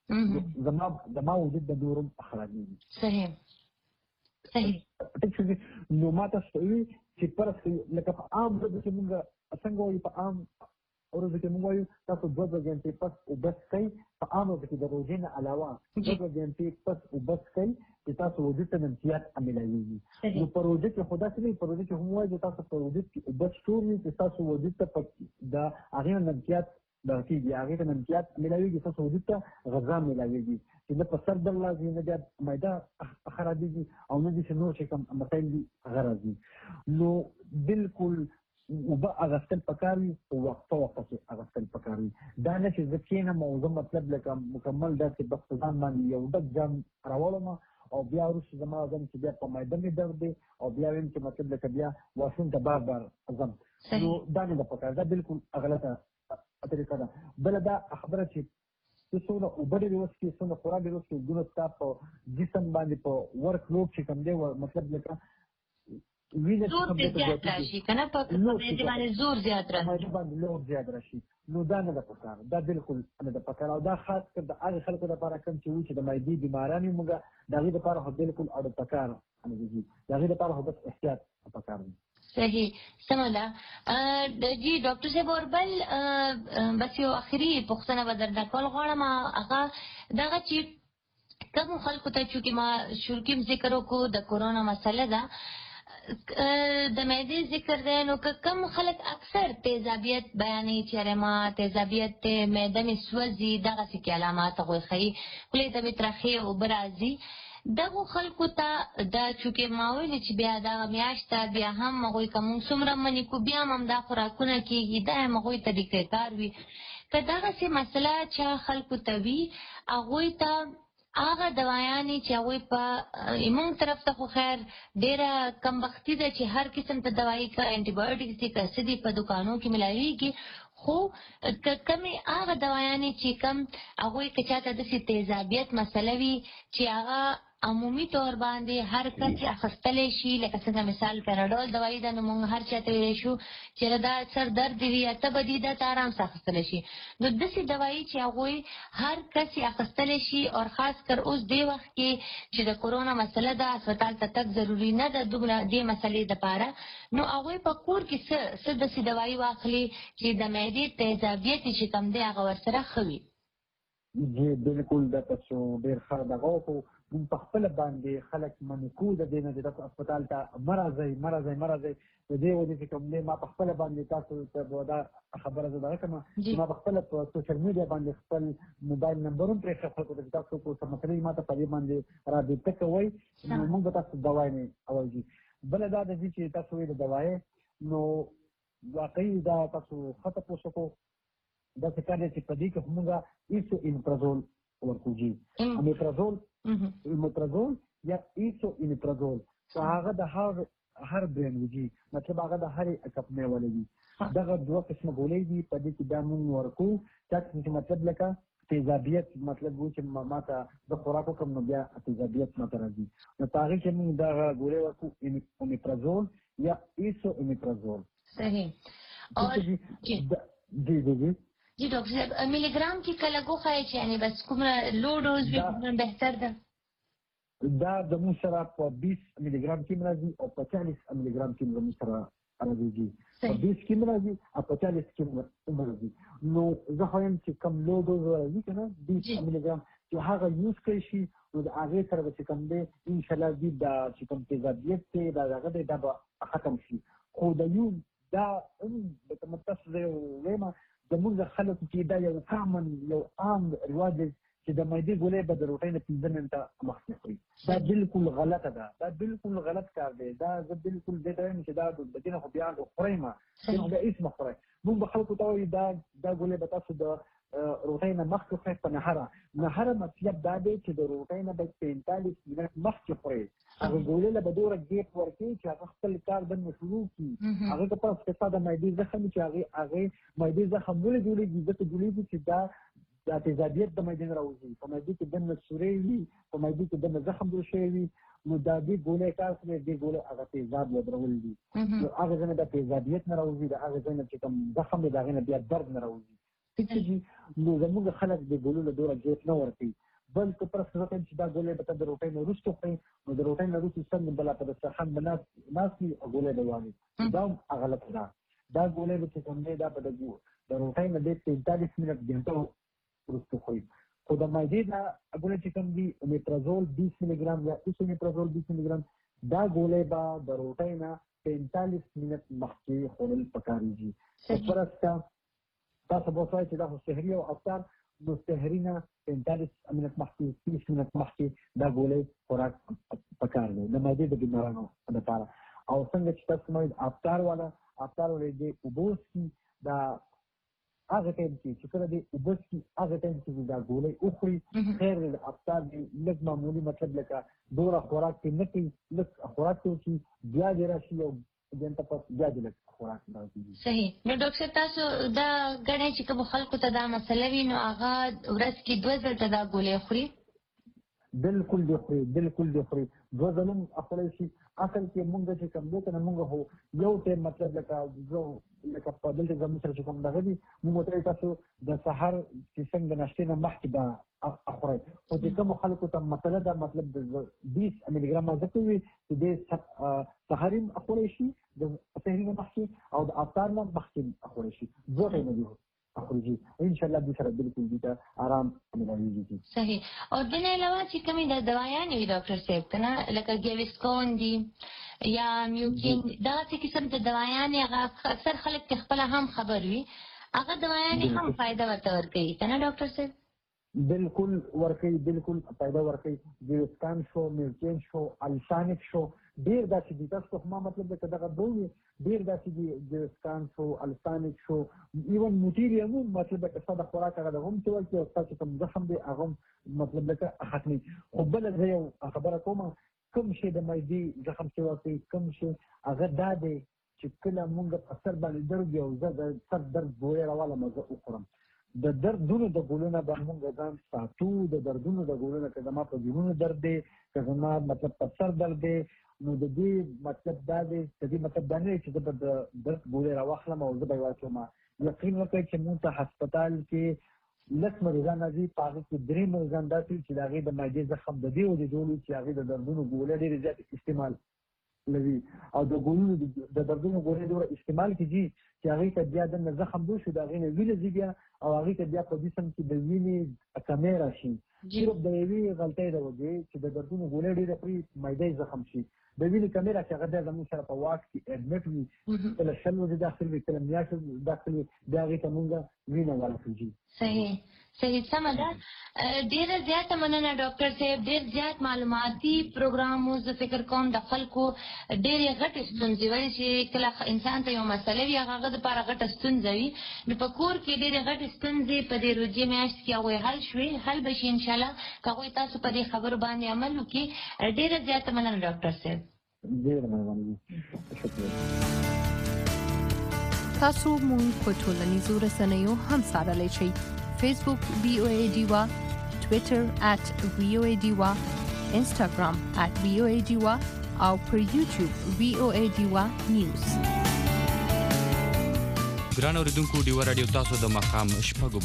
[SPEAKER 8] زما وجود به نور هم خرابېږي
[SPEAKER 4] صحیح صحیح
[SPEAKER 8] نو ما تاسو ته ووایي چې فرض لکه په عام ورځو کې مونږ څنګه وایو په عام ورځو کې مونږ وایو تاسو دوه دوه ګنټې پس اوبه څښئ په عام ورځو کې د روژې نه علاوه دوه دوه ګنټې پس اوبه څښئ چې تاسو وجود ته نمتیات میلاویږي نو په روژه کې خو داسې نه وي په روژه کې هم وایي چې تاسو په وجود کې اوبه څښو چې تاسو وجود ته د هغې نه نمتیات دغه کېږي هغې ته نمتیات میلاویږي ستاسو وجود ته غذا میلاویږي چې نه په سر درد راځي نه بیا معده خرابېږي او نه داسې نور چې کوم مسایل دي هغه راځي نو بالکل اوبه اغوستل پکار وي په وقفه وقفه کې اغوستل پکار وي دا نه چې زه کښېنم او زه مطلب لکه مکمل داسې بس په ځان باندې یو ډک جام راوړم او بیا وروسته زما ځم چې بیا په معده مې درد دی او بیا ویم چې مطلب لکه بیا واشروم ته بار بار ځم نو دا نه ده پکار دا بالکل غلطه طریقه ده بله دا خبره چې ته څومره اوبه ډېرې وڅښې څومره خوراک ډېر وڅښې دومره ستا په جسم باندې په ورک لوډ چې کوم دی مطلب لکه
[SPEAKER 4] زور زیات راشي که نه په معدې باندې زور زیات راشي
[SPEAKER 8] معدې باندې لوډ زیات راشي نو دا نه ده پکار دا بالکل نه ده پکار او دا خاص کر د هغې خلکو لپاره کوم چې وي چې د معدې بیماران وي موږ د هغې لپاره خو بالکل اړ پکار نه دي د هغې لپاره خو بس احتیاط پکار دی
[SPEAKER 4] صحیح سمه ده جی ډاکټر صاحب اور بل بس یو اخري پوښتنه به درنه کول غواړم هغه دغه چې کوم خلکو ته چې ما شروع کې ذکر وکړو د کورونا مسله ده د معدې ذکر دی نو که کم خلک اکثر تیزابیت بیانوي چې اره ما تیزابیت دی معده مې سوځي دغسې کې علامات هغوی ښیي خولې ته مې ترخې اوبه راځي دغو خلکو ته دا چونکې ما ویلې چې بیا دغه میاشت ته بیا هم هغوی که مونږ څومره منې کړو بیا هم همدا خوراکونه کېږي دا هم هغوی ته ډیکې کار وي که دغسې مسله چا خلکو ته وي هغوی ته هغه دوايانې چې هغوی په زموږ طرف ته خو خیر ډېره کمبختي ده چې هر قسم ته دوایي که انټي بایوټکس دي که څه دي په دوکانو کې ملاویږي خو که کمې هغه دوايانې چې کم هغوی که چاته داسې تیزابیت مسله وي چې هغه عمومي طور باندې هر کس یې اخیستلی شي لکه څنګه مثال پیراډول دوايي ده نو موږ هر چاته ویلی شو چې دا سر درد دي یا تبه دي دا ته ارام سره اخیستلی شي نو داسې دوایي چې هغوی هر کس یې اخیستلی شي او خاص کر اوس دې وخت کې چې د کورونا مسله ده اسپتال ته تګ ضروري نه ده دومره دې مسلې دپاره نو هغوی په کور کې څه څه داسې دوایي واخلي چې د معدې تیزابیت چې کوم دی هغه ورسره ښه وي
[SPEAKER 8] جی بالکل دا تاسو ډیر ښه دغه وکړو موږ په خپله باندې خلک منکو د دې نه د هسپتال ته مه راځئ مه راځئ مه راځئ د دې وجې چې کوم دی ما په خپله باندې تاسو ته دا خبره زه دغه کړم ما په خپله په سوشل میډیا باندې خپل موبایل نمبر هم پرېښه خلکو ته چې تاسو کو څه مسلې ما ته په دې باندې رابطه کوئ نو موږ به تاسو دوای نه اورځي بله دا ده چې تاسو وایي د دوایې نو واقعي دا تاسو ښه تپوس وکړو دا څه کار دی چې په دې کې موږ ایسو امپرازول ورکوو جي امپرازول امپرازول یا ایسو امپرازول هغه د هر هر برین وجي مطلب هغه د هرې کمپنۍ والا دي دغه دوه قسمه ګولۍ دي په دې کې دا موږ ورکوو چې مطلب لکه تیزابیت مطلب و چې ما ته د خوراک وکړم نو بیا تیزابیت ما ته راځي نو په هغې کې موږ دغه ګولۍ ورکوو امپرازول یا ایسو امپرازول
[SPEAKER 4] صحیح
[SPEAKER 8] جی جی جی
[SPEAKER 4] جی ډاکټر صاحب ملي ګرام کې کله ګوښه چې یعنې بس کومه لو ډوز وي کومه بهتر ده
[SPEAKER 8] دا د موږ سره په بیس ملي ګرام کې راځي او په چالیس ملي ګرام کې زموږ سره راځي په بیس کې راځي او په چالیس کې راځي نو زه خو یم چې کوم لو ډوز راځي که نه بیس ملي ګرام چې هغه یوز کړی شي نو د هغې سره به چې کوم دی انشاءالله دي دا چې کوم تیزابیت دی دا دغه دی دا به ختم شي خو د یو دا لکه تاسو زه وایم زموږ خلکو کې دا یو کامن یو عام رواج دی چې د معدې ګولۍ به د روټۍ نه پنځه منټه مخکې خوري دا بالکل غلطه ده دا بالکل غلط کار دی دا زه بالکل دې ته وایم چې دا د دې نه خو بیا خورئ ما دې نه بیا هېڅ مه خورئ موږ به خلکو ته وایو دا دا ګولۍ به تاسو د روټۍ نه مخکې خورئ په نهره نهره مطلب دا دی چې د روټۍ نه به پینتالیس منټ مخکې خورئ هغه ګولۍ له به دومره ګیپ ورکوي چې هغه خپل کار دننه شروع کړي هغې ته پس ستا د معدې زخم چې هغې هغې معدې زخم ولې جوړېږي ځکه جوړېږي چې دا دا تیزابیت د معدې نه راوځي په معدې کې دننه سورۍ وي په معدې کې دننه زخم جوړ شوی وي نو دا دې ګولۍ کار کوي دې ګولۍ هغه تیزاب ودرول دي نو هغه ځای نه د تیزابیت نه راوځي د هغه ځای نه چې کوم زخم دی د هغې نه بیا درد نه راوځي نو زموږ خلک د ګولو له دوره ګیپ نه ورکوي بلکې پر څه وکړي چې دا ګولۍ به ته د روټۍ نه وروسته خورئ نو د روټۍ نه وروسته څنګه بله په دسترخوان به ناست وي او ګولۍ به واني دا هم غلطه ده دا ګولۍ به چې کوم دی دا به د روټۍ نه دی پنځلس منټ ګنټه وروسته خورئ خو د معدې دا ګولۍ چې کوم دي اومیپرازول بیس ملي ګرام یا ایسومیپرازول بیس ملي ګرام دا ګولۍ به د روټۍ نه پنځلس منټ مخکې خوړل پکارېږي فرسته تاسو به وایئ چې دا خو سحري او افطار نو سحري نه پنځلس منټ مخکې تیس منټ مخکې دا ګولۍ خوراک پکار دی د معدې د بیمارانو لپاره او څنګه چې تاسو وایئ افطار والا افطار والا دی اوبه وڅښي دا هغه ټایم کې چې کله دی اوبه څښي هغه ټایم کې دا ګولۍ وخوري خیر دی د افطار دی لږ معمولي مطلب لکه دومره خوراک کې نه کوي لږ خوراک کې وکړي بیا دې راشي او ګنټه پس بیا دې لږ خوراک راځي
[SPEAKER 4] صحیح نو ډاکټر تاسو دا ګڼئ چې کوم خلکو ته دا مسله وي نو هغه ورځ کې دوه ځله دا ګولۍ خوري
[SPEAKER 8] بالکل دی خوري بالکل دی خوري دوه ځله هم خوړلی شي اصل کې مونږ چې کوم دی که نه مونږ خو یو ټایم مطلب لکه زه لکه په دلته زموږ سره چې کوم دغه دي مونږ ورته وایو تاسو د سهار چې څنګه د ناشتې نه مخکې به خورئ خو چې کومو خلکو ته مسله ده مطلب د بیس ملي ګرامه ځکه وي چې دی سهار هم خوړی شي د سحري نه مخکې او د افطار نه مخکې خوړی شي دوه ټایمه دي اخرجي ان شاء الله دې سره بالکل دې ته آرام ملایږي
[SPEAKER 4] صحیح او د نه علاوه چې کومې د دوايانې وي ډاکټر صاحب کنه لکه ګیویسکون دي یا میوکین دا چې قسم د دوايانې هغه اکثر خلک ته خپل هم خبر وي هغه دوايانې هم فائدہ ورته ورکوي کنه ډاکټر صاحب
[SPEAKER 8] بالکل ورکوي بالکل فائدہ ورکوي ګیویسکان شو میوکین شو السانک شو ډیر داسې دي تاسو خو ما مطلب دی که دغه دوی ډیر داسې دي ګیویسکان شو السانک شو ایون موټیریم هم مطلب دی که ستا د خوراک هغه دغه هم چې ورکړي او ستا چې کوم زخم دی هغه هم مطلب دی که ختمي خو بله زه یو خبره کوم کوم شی د معدې زخم چې ورکوي کوم شی هغه دا دی چې کله مونږ په سر باندې درد وي او زه د سر درد ګولۍ راوالم زه وخورم د دردونو د ګولو نه به مونږ ځان ساتو د دردونو د ګولو نه که زما په جنونو درد دی که زما مطلب په سر درد دی نو د دې مطلب دا دی د دې مطلب دا نه دی چې زه به د درد ګولۍ راواخلم او زه به یې واچوم یقین وکړئ چې مونږ ته هسپتال کې لس مریضان راځي په هغې کې درې مریضان داسې چې د هغې د معدې زخم د دې وجې جوړ وي چې هغې د دردونو ګولۍ ډېرې زیاتې استعمال لوي او د ګولونو د دردونو ګولې ډېر استعمال کیږي چې هغه ته بیا د زخم دوه شو د غینې ویل زیبیا او هغه ته بیا په جسم کې د وینې کیمرا شي صرف د یوې غلطۍ د وجې چې د دردونو ګولې ډېر پرې مېدې زخم شي د وینې کیمرا چې هغه د زموږ سره په واټ کې اډمټ وي کله شل ورځې داخل وي کله میاشت داخل وي دا هغه ته موږ وینه ورکوي.
[SPEAKER 4] صحیح صحیح سم ده. ډېر زیات مننه ډاکټر صاحب، ډېر زیات معلوماتي پروګرام مو زه فکر کوم د خلکو ډېرې غټې ستونزې وایي چې کله انسان ته یو مسله وي هغه د لپاره غټه ستونزه وي نو په کور کې ډېرې غټې ستونزې په دې روژې میاشت کې هغوی حل شوې حل به شي انشاءالله که هغوی تاسو په دې خبرو باندې عمل وکړي. ډېره زیاته مننه ډاکټر صاحب.
[SPEAKER 8] ډېره مننه.
[SPEAKER 5] تاسو مونږ په ټولنیزو رسنیو هم څارلی شئ. فیسبوک وی او ای ډیوا، ټویټر ات وی او ای ډیوا، انسټاګرام ات وی او ای ډیوا او پر یوټیوب وی او ای ډیوا نیوز.
[SPEAKER 9] ګران اوریدونکو ډیوا رادیو تاسو د مقام شپږ